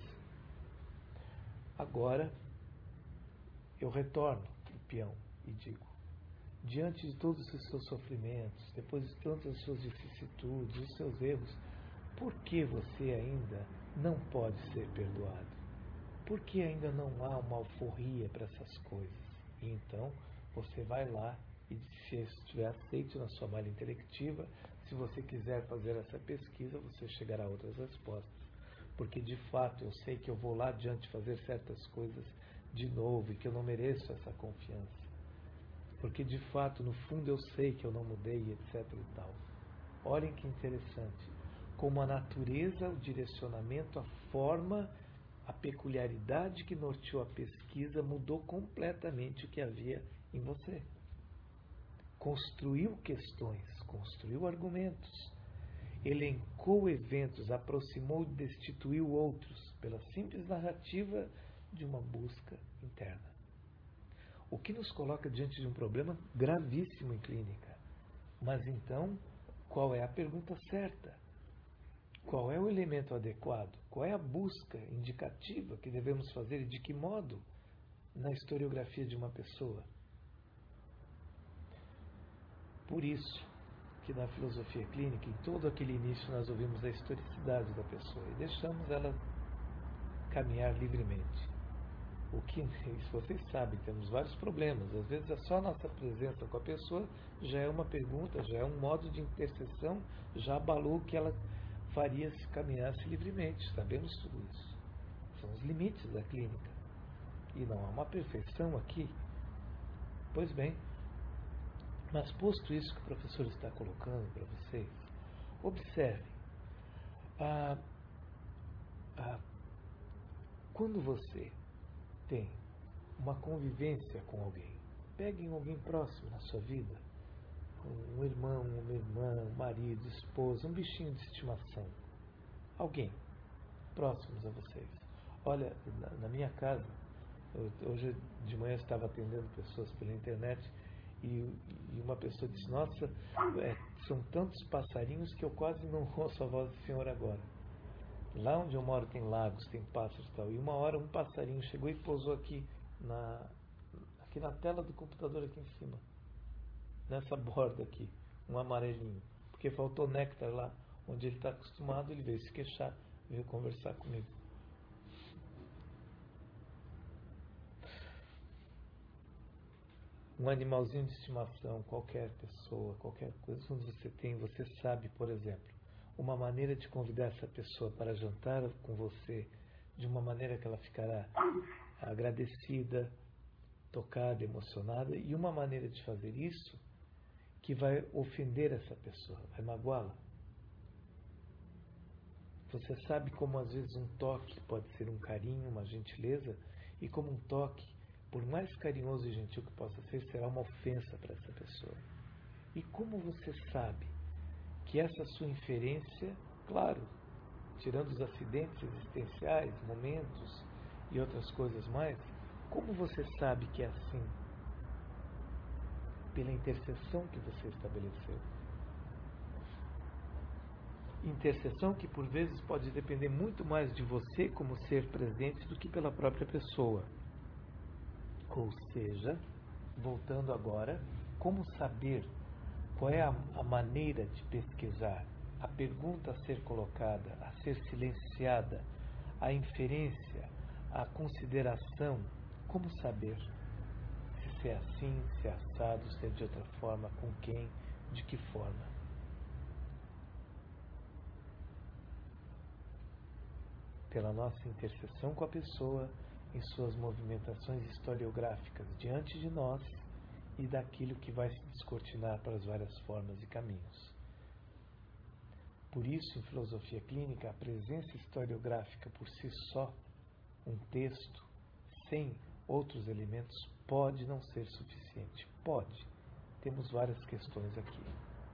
Agora, eu retorno o peão e digo, diante de todos os seus sofrimentos, depois de todas as suas vicissitudes, os seus erros, por que você ainda não pode ser perdoado? Por que ainda não há uma alforria para essas coisas? E então, você vai lá E se estiver aceito na sua malha intelectiva, se você quiser fazer essa pesquisa, você chegará a outras respostas. Porque de fato eu sei que eu vou lá adiante fazer certas coisas de novo e que eu não mereço essa confiança. Porque de fato, no fundo, eu sei que eu não mudei, etc e tal. Olhem que interessante. Como a natureza, o direcionamento, a forma, a peculiaridade que norteou a pesquisa mudou completamente o que havia em você. Construiu questões, construiu argumentos, elencou eventos, aproximou e destituiu outros pela simples narrativa de uma busca interna. O que nos coloca diante de um problema gravíssimo em clínica. Mas então, qual é a pergunta certa? Qual é o elemento adequado? Qual é a busca indicativa que devemos fazer e de que modo na historiografia de uma pessoa? Por isso que na filosofia clínica, em todo aquele início, nós ouvimos a historicidade da pessoa e deixamos ela caminhar livremente. O que, se vocês sabem, temos vários problemas. Às vezes é só a nossa presença com a pessoa, já é uma pergunta, já é um modo de intercessão, já abalou o que ela faria se caminhasse livremente. Sabemos tudo isso. São os limites da clínica. E não há uma perfeição aqui. Pois bem, mas posto isso que o professor está colocando para vocês, observe. Ah, ah, quando você tem uma convivência com alguém, peguem alguém próximo na sua vida, um irmão, uma irmã, um marido, esposa, um bichinho de estimação, alguém próximos a vocês. Olha, na, na minha casa, eu, hoje de manhã eu estava atendendo pessoas pela internet e, e uma pessoa disse, nossa, é, são tantos passarinhos que eu quase não ouço a voz do Senhor agora. Lá onde eu moro tem lagos, tem pássaros e tal. E uma hora um passarinho chegou e pousou aqui na, aqui na tela do computador aqui em cima. Nessa borda aqui, um amarelinho. Porque faltou néctar lá onde ele está acostumado, ele veio se queixar, veio conversar comigo. Um animalzinho de estimação, qualquer pessoa, qualquer coisa, quando você tem, você sabe, por exemplo, uma maneira de convidar essa pessoa para jantar com você de uma maneira que ela ficará agradecida, tocada, emocionada, e uma maneira de fazer isso que vai ofender essa pessoa, vai magoá-la. Você sabe como às vezes um toque pode ser um carinho, uma gentileza, e como um toque, por mais carinhoso e gentil que possa ser, será uma ofensa para essa pessoa. E como você sabe que essa sua inferência, claro, tirando os acidentes existenciais, momentos e outras coisas mais, como você sabe que é assim? Pela intercessão que você estabeleceu. Intercessão que por vezes pode depender muito mais de você como ser presente do que pela própria pessoa. Ou seja, voltando agora, como saber qual é a, a maneira de pesquisar, a pergunta a ser colocada, a ser silenciada, a inferência, a consideração, como saber se é assim, se é assado, se é de outra forma, com quem, de que forma? Pela nossa interseção com a pessoa em suas movimentações historiográficas diante de nós e daquilo que vai se descortinar para as várias formas e caminhos. Por isso, em filosofia clínica, a presença historiográfica por si só, um texto, sem outros elementos, pode não ser suficiente. Pode. Temos várias questões aqui.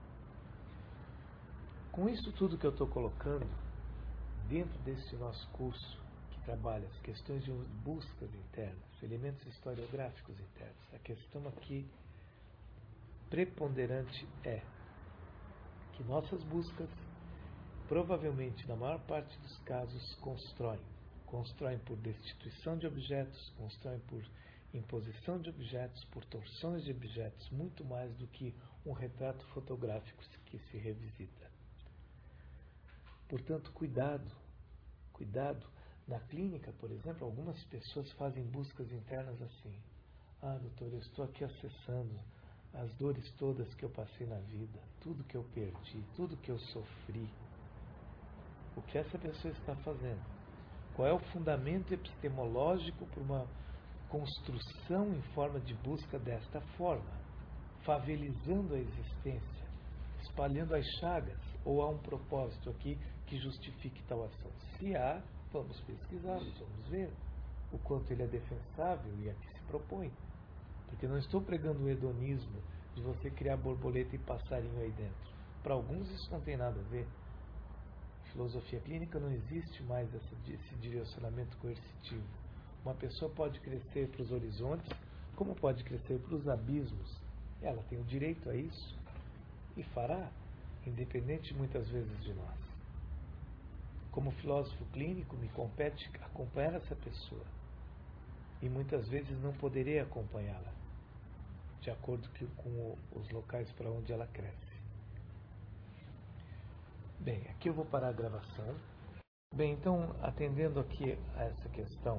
Com isso tudo que eu estou colocando, dentro desse nosso curso, que trabalha as questões de buscas internas, elementos historiográficos internos, a questão aqui preponderante é que nossas buscas, provavelmente, na maior parte dos casos, constroem. Constroem por destituição de objetos, constroem por imposição de objetos, por torções de objetos, muito mais do que um retrato fotográfico que se revisita. Portanto, cuidado, cuidado. Na clínica, por exemplo, algumas pessoas fazem buscas internas assim. Ah, doutor, eu estou aqui acessando as dores todas que eu passei na vida, tudo que eu perdi, tudo que eu sofri, o que essa pessoa está fazendo? Qual é o fundamento epistemológico para uma construção em forma de busca desta forma, favelizando a existência, espalhando as chagas, ou há um propósito aqui que justifique tal ação? Se há, vamos pesquisá-lo, vamos ver o quanto ele é defensável e a que se propõe. Porque não estou pregando o hedonismo de você criar borboleta e passarinho aí dentro. Para alguns isso não tem nada a ver. Em filosofia clínica não existe mais essa, esse direcionamento coercitivo. Uma pessoa pode crescer para os horizontes, como pode crescer para os abismos. Ela tem o direito a isso e fará, independente muitas vezes de nós. Como filósofo clínico, me compete acompanhar essa pessoa. E muitas vezes não poderei acompanhá-la, de acordo com os locais para onde ela cresce. Bem, aqui eu vou parar a gravação. Bem, então, atendendo aqui a essa questão,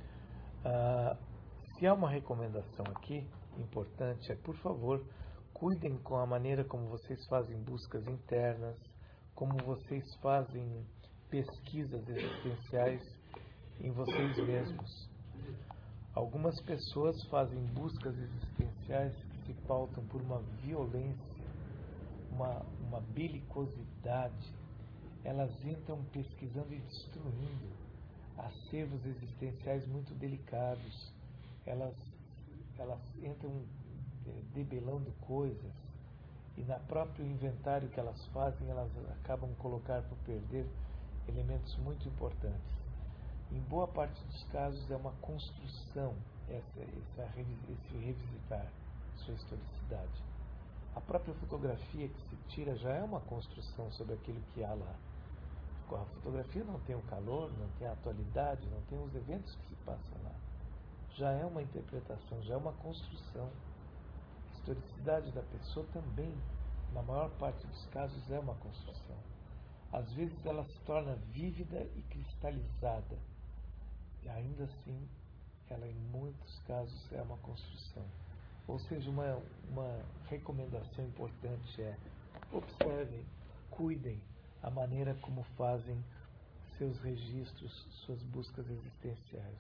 uh, se há uma recomendação aqui importante, é, por favor, cuidem com a maneira como vocês fazem buscas internas, como vocês fazem pesquisas existenciais em vocês mesmos. Algumas pessoas fazem buscas existenciais que se pautam por uma violência, uma, uma belicosidade. Elas entram pesquisando e destruindo acervos existenciais muito delicados. Elas, elas entram é, debelando coisas e na próprio inventário que elas fazem, elas acabam colocar por perder elementos muito importantes. Em boa parte dos casos é uma construção, essa, essa, esse revisitar sua historicidade. A própria fotografia que se tira já é uma construção sobre aquilo que há lá. A fotografia não tem o calor, não tem a atualidade, não tem os eventos que se passam lá. Já é uma interpretação, já é uma construção. A historicidade da pessoa também, na maior parte dos casos, é uma construção. Às vezes ela se torna vívida e cristalizada. E ainda assim, ela em muitos casos é uma construção. Ou seja, uma, uma recomendação importante é: observem, cuidem a maneira como fazem seus registros, suas buscas existenciais.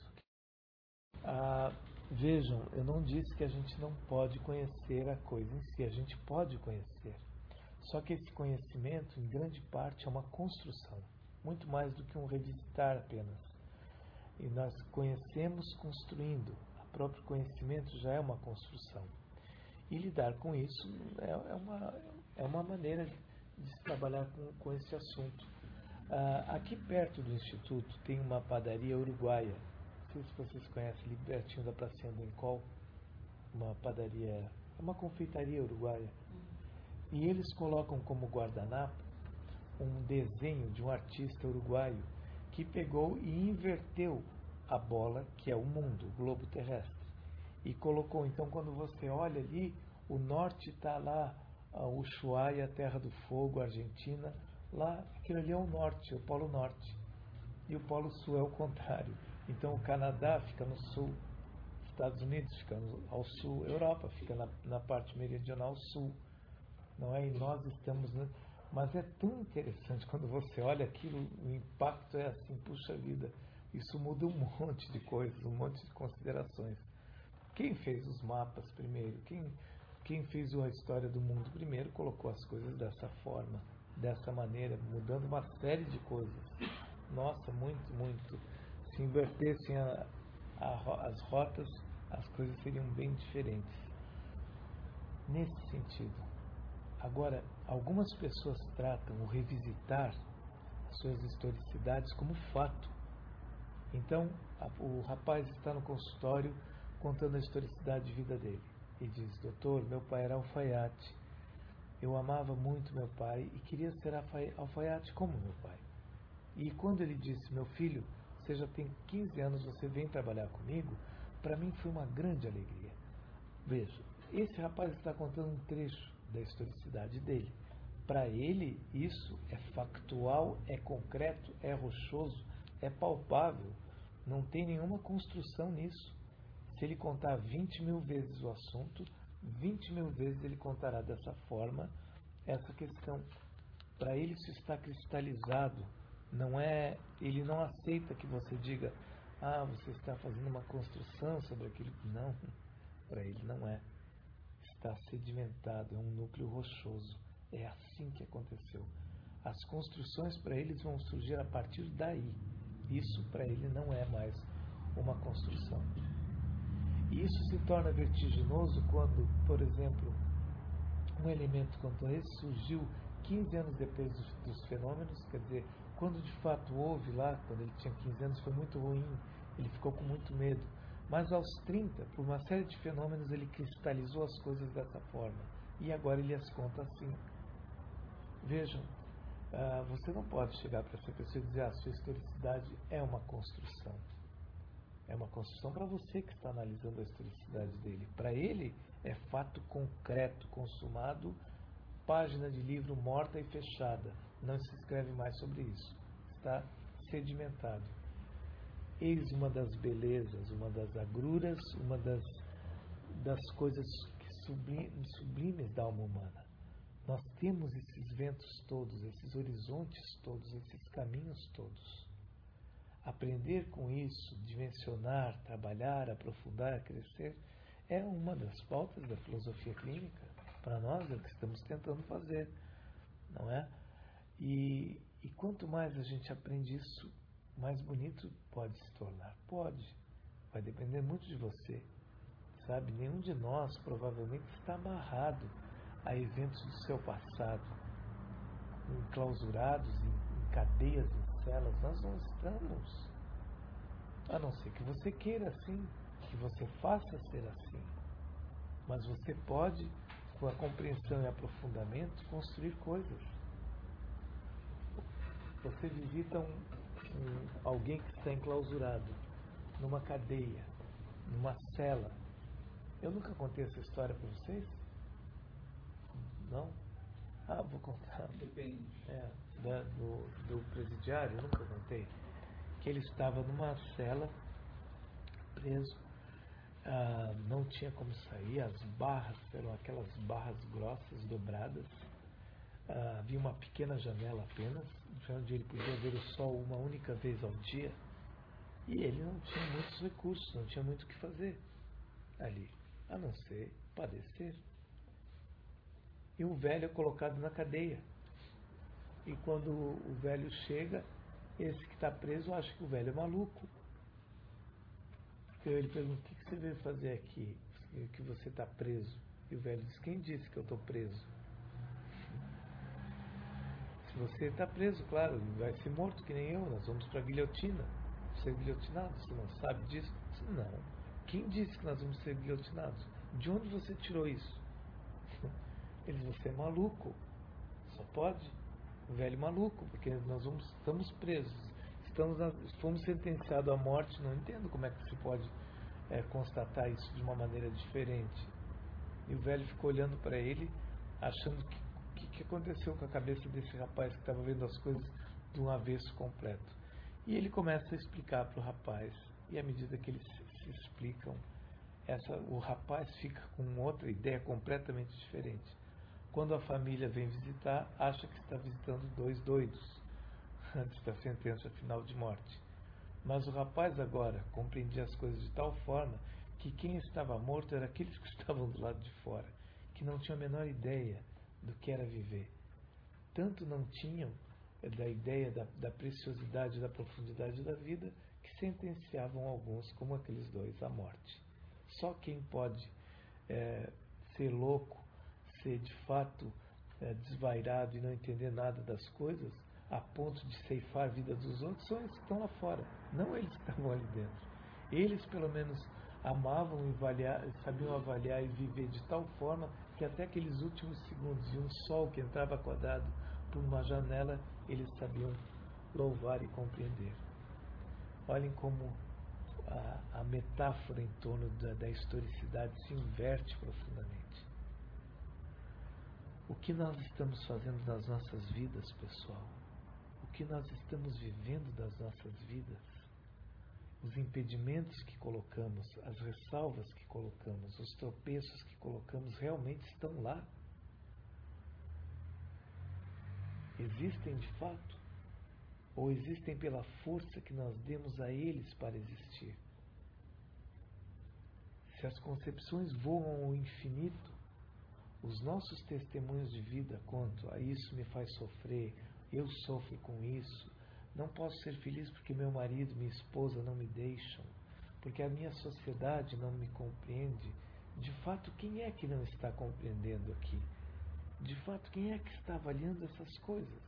Ah, vejam, eu não disse que a gente não pode conhecer a coisa em si, a gente pode conhecer. Só que esse conhecimento, em grande parte, é uma construção, muito mais do que um revisitar apenas. E nós conhecemos construindo. O próprio conhecimento já é uma construção. E lidar com isso é, é, uma, é uma maneira de se trabalhar com, com esse assunto. Ah, aqui perto do Instituto tem uma padaria uruguaia. Não sei se vocês conhecem, ali pertinho da pracinha do Encol. Uma padaria, uma confeitaria uruguaia. E eles colocam como guardanapo um desenho de um artista uruguaio que pegou e inverteu a bola, que é o mundo, o globo terrestre. E colocou, então, quando você olha ali, o norte está lá, o Ushuaia, a Terra do Fogo, a Argentina, lá, aquilo ali é o norte, é o Polo Norte. E o Polo Sul é o contrário. Então, o Canadá fica no sul, Estados Unidos fica no, ao sul, Europa fica na, na parte meridional sul. Não é? E nós estamos... No, mas é tão interessante quando você olha aquilo, o impacto é assim, puxa vida, isso muda um monte de coisas, um monte de considerações. Quem fez os mapas primeiro, quem, quem fez a história do mundo primeiro, colocou as coisas dessa forma, dessa maneira, mudando uma série de coisas. Nossa, muito, muito. Se invertessem a, a, as rotas, as coisas seriam bem diferentes. Nesse sentido. Agora, algumas pessoas tratam o revisitar suas historicidades como fato. Então, a, o rapaz está no consultório contando a historicidade de vida dele. E diz: doutor, meu pai era alfaiate. Eu amava muito meu pai e queria ser alfaiate como meu pai. E quando ele disse: meu filho, você já tem quinze anos, você vem trabalhar comigo, para mim foi uma grande alegria. Veja, esse rapaz está contando um trecho da historicidade dele. Para ele, isso é factual, é concreto, é rochoso, é palpável. Não tem nenhuma construção nisso. Se ele contar vinte mil vezes o assunto, vinte mil vezes ele contará dessa forma essa questão. Para ele isso está cristalizado. Não é, ele não aceita que você diga, ah, você está fazendo uma construção sobre aquilo. Não, para ele não é. Está sedimentado, é um núcleo rochoso. É assim que aconteceu. As construções para eles vão surgir a partir daí. Isso para ele não é mais uma construção. E isso se torna vertiginoso quando, por exemplo, um elemento quanto a esse surgiu quinze anos depois dos, dos fenômenos, quer dizer, quando de fato houve lá, quando ele tinha quinze anos, foi muito ruim, ele ficou com muito medo. Mas aos trinta, por uma série de fenômenos, ele cristalizou as coisas dessa forma. E agora ele as conta assim. Vejam, uh, você não pode chegar para essa pessoa e dizer, ah, a sua historicidade é uma construção. É uma construção para você que está analisando a historicidade dele. Para ele, é fato concreto, consumado, página de livro morta e fechada. Não se escreve mais sobre isso. Está sedimentado. Eis uma das belezas, uma das agruras, uma das, das coisas sublimes, sublimes da alma humana. Nós temos esses ventos todos, esses horizontes todos, esses caminhos todos. Aprender com isso, dimensionar, trabalhar, aprofundar, crescer, é uma das pautas da filosofia clínica. Para nós é o que estamos tentando fazer, não é? E, e quanto mais a gente aprende isso, mais bonito pode se tornar. Pode. Vai depender muito de você. Sabe? Nenhum de nós provavelmente está amarrado a eventos do seu passado, enclausurados em, em cadeias, em celas. Nós não estamos. A não ser que você queira assim, que você faça ser assim. Mas você pode, com a compreensão e aprofundamento, construir coisas. Você visita um, um, alguém que está enclausurado numa cadeia, numa cela. Eu nunca contei essa história para vocês? Não? Ah, vou contar. Depende. É, da, do, do presidiário, eu nunca contei. Que ele estava numa cela, preso, ah, não tinha como sair, as barras eram aquelas barras grossas, dobradas. Ah, havia uma pequena janela apenas, onde ele podia ver o sol uma única vez ao dia, e ele não tinha muitos recursos, não tinha muito o que fazer ali, a não ser padecer. E o velho é colocado na cadeia, e quando o velho chega, esse que está preso acha que o velho é maluco. Então ele pergunta, o que você veio fazer aqui, que você está preso? E o velho diz, quem disse que eu estou preso? Se você está preso, claro, vai ser morto que nem eu, nós vamos para a guilhotina, ser guilhotinado, você não sabe disso? Não. Quem disse que nós vamos ser guilhotinados? De onde você tirou isso? Ele diz, você é maluco, só pode, o velho maluco, porque nós vamos, estamos presos, estamos na, fomos sentenciados à morte, não entendo como é que se pode é, constatar isso de uma maneira diferente. E o velho ficou olhando para ele, achando que o que aconteceu com a cabeça desse rapaz que estava vendo as coisas de um avesso completo. E ele começa a explicar para o rapaz, e à medida que eles se explicam, essa, o rapaz fica com outra ideia completamente diferente. Quando a família vem visitar, acha que está visitando dois doidos, antes da sentença final de morte. Mas o rapaz agora compreendia as coisas de tal forma que quem estava morto era aqueles que estavam do lado de fora, que não tinham a menor ideia do que era viver. Tanto não tinham da ideia da, da preciosidade e da profundidade da vida, que sentenciavam alguns, como aqueles dois, à morte. Só quem pode é, ser louco, ser de fato é, desvairado e não entender nada das coisas, a ponto de ceifar a vida dos outros, são eles que estão lá fora, não eles que estavam ali dentro. Eles, pelo menos, amavam e avaliar, sabiam avaliar e viver de tal forma que até aqueles últimos segundos de um sol que entrava quadrado por uma janela, eles sabiam louvar e compreender. Olhem como a, a metáfora em torno da, da historicidade se inverte profundamente. O que nós estamos fazendo das nossas vidas, pessoal? O que nós estamos vivendo das nossas vidas? os impedimentos que colocamos, as ressalvas que colocamos, os tropeços que colocamos realmente estão lá? Existem de fato? Ou existem pela força que nós demos a eles para existir? Se as concepções voam ao infinito, os nossos testemunhos de vida quanto a isso me faz sofrer, eu sofro com isso, não posso ser feliz porque meu marido, minha esposa não me deixam, porque a minha sociedade não me compreende. De fato, quem é que não está compreendendo aqui? De fato, quem é que está avaliando essas coisas?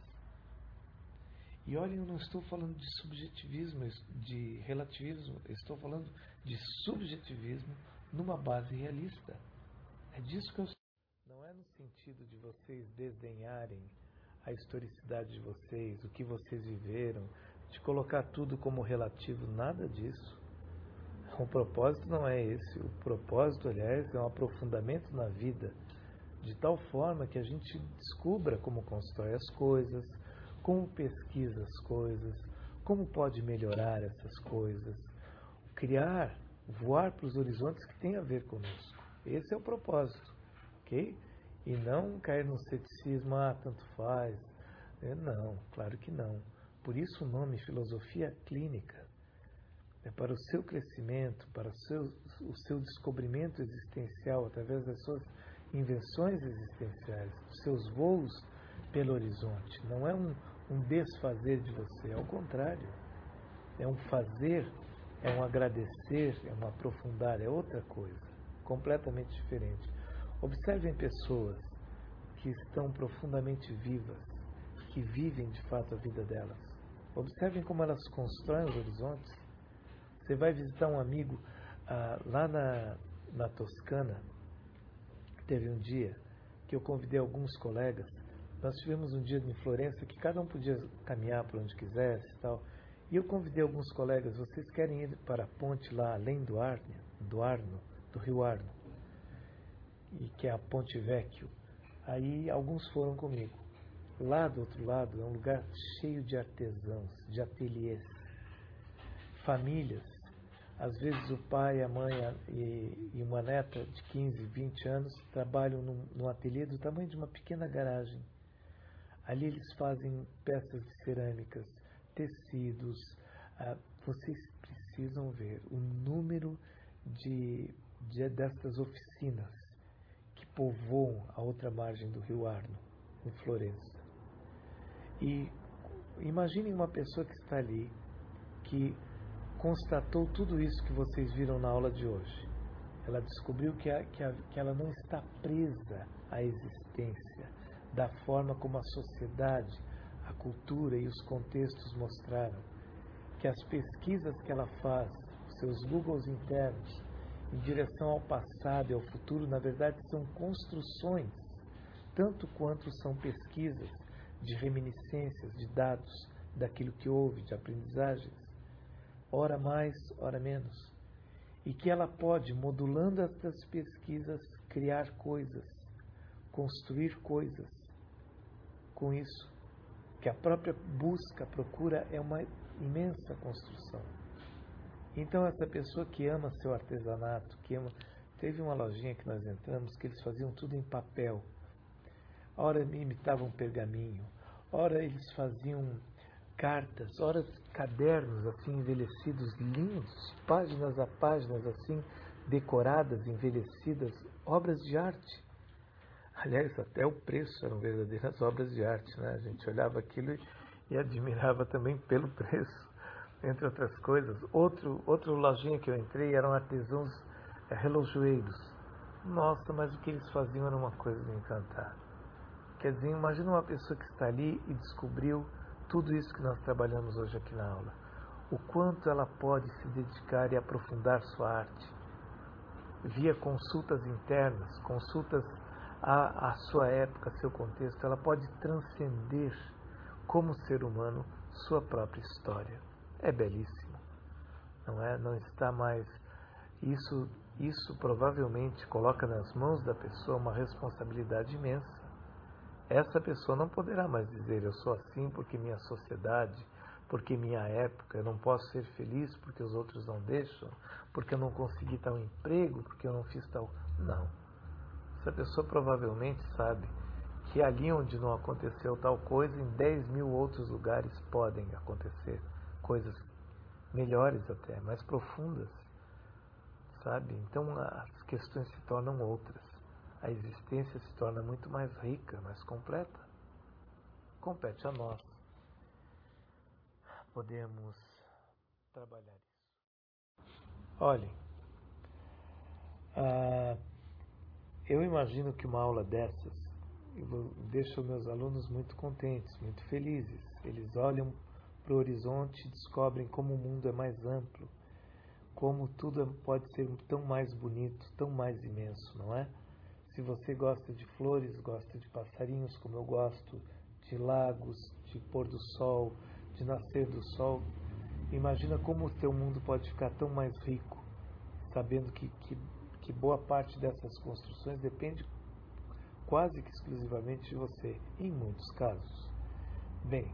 E olhem, eu não estou falando de subjetivismo, de relativismo, eu estou falando de subjetivismo numa base realista. É disso que eu estou. Não é no sentido de vocês desdenharem a historicidade de vocês, o que vocês viveram, de colocar tudo como relativo, nada disso. O propósito não é esse. O propósito, aliás, é um aprofundamento na vida, de tal forma que a gente descubra como constrói as coisas, como pesquisa as coisas, como pode melhorar essas coisas, criar, voar para os horizontes que tem a ver conosco. Esse é o propósito, ok? E não cair no ceticismo, ah, tanto faz. Não, claro que não. Por isso o nome filosofia clínica. É para o seu crescimento, para o seu, o seu descobrimento existencial, através das suas invenções existenciais, dos seus voos pelo horizonte. Não é um, um desfazer de você, ao contrário. É um fazer, é um agradecer, é um aprofundar, é outra coisa, completamente diferente. Observem pessoas que estão profundamente vivas, que vivem de fato a vida delas. Observem como elas constroem os horizontes. Você vai visitar um amigo ah, lá na, na Toscana. Teve um dia que eu convidei alguns colegas. Nós tivemos um dia em Florença que cada um podia caminhar para onde quisesse e tal. E eu convidei alguns colegas. Vocês querem ir para a ponte lá além do Arno, do Arno, do Rio Arno, e que é a Ponte Vecchio. Aí alguns foram comigo. Lá do outro lado é um lugar cheio de artesãos, de ateliês, famílias. Às vezes o pai, a mãe e, e uma neta de quinze, vinte anos trabalham num, num ateliê do tamanho de uma pequena garagem. Ali eles fazem peças de cerâmicas, tecidos. Ah, vocês precisam ver o número de, de destas oficinas que povoam a outra margem do Rio Arno, em Florença. E imaginem uma pessoa que está ali, que constatou tudo isso que vocês viram na aula de hoje. Ela descobriu que, a, que, a, que ela não está presa à existência da forma como a sociedade, a cultura e os contextos mostraram. Que as pesquisas que ela faz, seus Googles internos, em direção ao passado e ao futuro, na verdade são construções, tanto quanto são pesquisas de reminiscências, de dados, daquilo que houve, de aprendizagens, ora mais, ora menos. E que ela pode, modulando estas pesquisas, criar coisas, construir coisas com isso. Que a própria busca, procura é uma imensa construção. Então essa pessoa que ama seu artesanato, que ama... Teve uma lojinha que nós entramos que eles faziam tudo em papel. Ora imitavam pergaminho, ora eles faziam cartas, ora cadernos assim envelhecidos, lindos, páginas a páginas assim, decoradas, envelhecidas, obras de arte. Aliás, até o preço eram verdadeiras obras de arte, né? A gente olhava aquilo e, e admirava também pelo preço, entre outras coisas. Outro, outro lojinha que eu entrei eram artesãos é, relojoeiros. Nossa, mas o que eles faziam era uma coisa de encantar. Quer dizer, imagina uma pessoa que está ali e descobriu tudo isso que nós trabalhamos hoje aqui na aula. O quanto ela pode se dedicar e aprofundar sua arte. Via consultas internas, consultas à, à sua época, seu contexto, ela pode transcender como ser humano sua própria história. É belíssimo, não é? Não está mais... Isso, isso provavelmente coloca nas mãos da pessoa uma responsabilidade imensa. Essa pessoa não poderá mais dizer, eu sou assim porque minha sociedade, porque minha época, eu não posso ser feliz porque os outros não deixam, porque eu não consegui tal emprego, porque eu não fiz tal... Não. Essa pessoa provavelmente sabe que ali onde não aconteceu tal coisa, em dez mil outros lugares podem acontecer coisas melhores até, mais profundas, sabe? Então as questões se tornam outras. A existência se torna muito mais rica, mais completa. Compete a nós. Podemos trabalhar isso. Olhem, ah, eu imagino que uma aula dessas deixa os meus alunos muito contentes, muito felizes. Eles olham para o horizonte e descobrem como o mundo é mais amplo, como tudo pode ser tão mais bonito, tão mais imenso, não é? Se você gosta de flores, gosta de passarinhos, como eu gosto, de lagos, de pôr do sol, de nascer do sol, imagina como o teu mundo pode ficar tão mais rico, sabendo que, que, que boa parte dessas construções depende quase que exclusivamente de você, em muitos casos. Bem,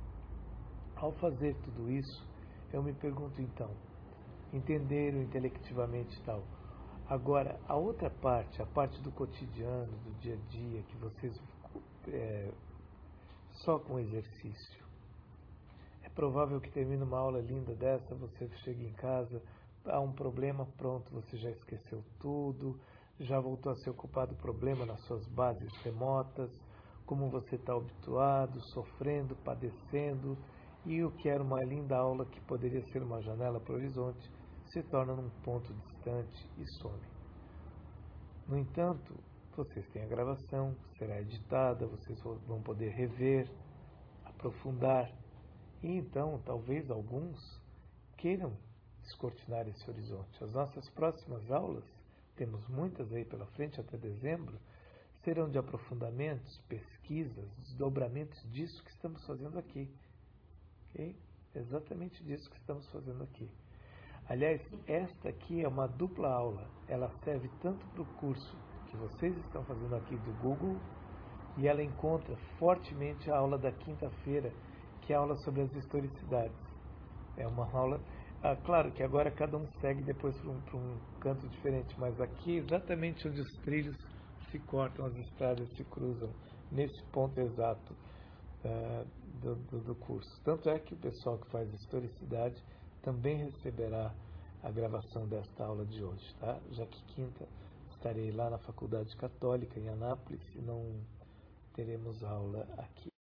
ao fazer tudo isso, eu me pergunto então, entenderam intelectivamente e tal. Agora, a outra parte, a parte do cotidiano, do dia a dia, que vocês é, só com exercício. É provável que termine uma aula linda dessa, você chega em casa, há um problema, pronto, você já esqueceu tudo, já voltou a se ocupar do problema nas suas bases remotas, como você está habituado, sofrendo, padecendo, e o que era uma linda aula que poderia ser uma janela para o horizonte, se torna num ponto distante e some. No entanto, vocês têm a gravação, será editada, vocês vão poder rever, aprofundar, e então talvez alguns queiram descortinar esse horizonte. As nossas próximas aulas, temos muitas aí pela frente até dezembro, serão de aprofundamentos, pesquisas, desdobramentos disso que estamos fazendo aqui. Okay? Exatamente disso que estamos fazendo aqui. Aliás, esta aqui é uma dupla aula. Ela serve tanto para o curso que vocês estão fazendo aqui do Google, e ela encontra fortemente a aula da quinta-feira, que é a aula sobre as historicidades. É uma aula... Ah, claro que agora cada um segue depois para um, para um canto diferente, mas aqui exatamente onde os trilhos se cortam, as estradas se cruzam, nesse ponto exato uh, do, do, do curso. Tanto é que o pessoal que faz historicidade também receberá a gravação desta aula de hoje, tá? Já que quinta estarei lá na Faculdade Católica em Anápolis e não teremos aula aqui.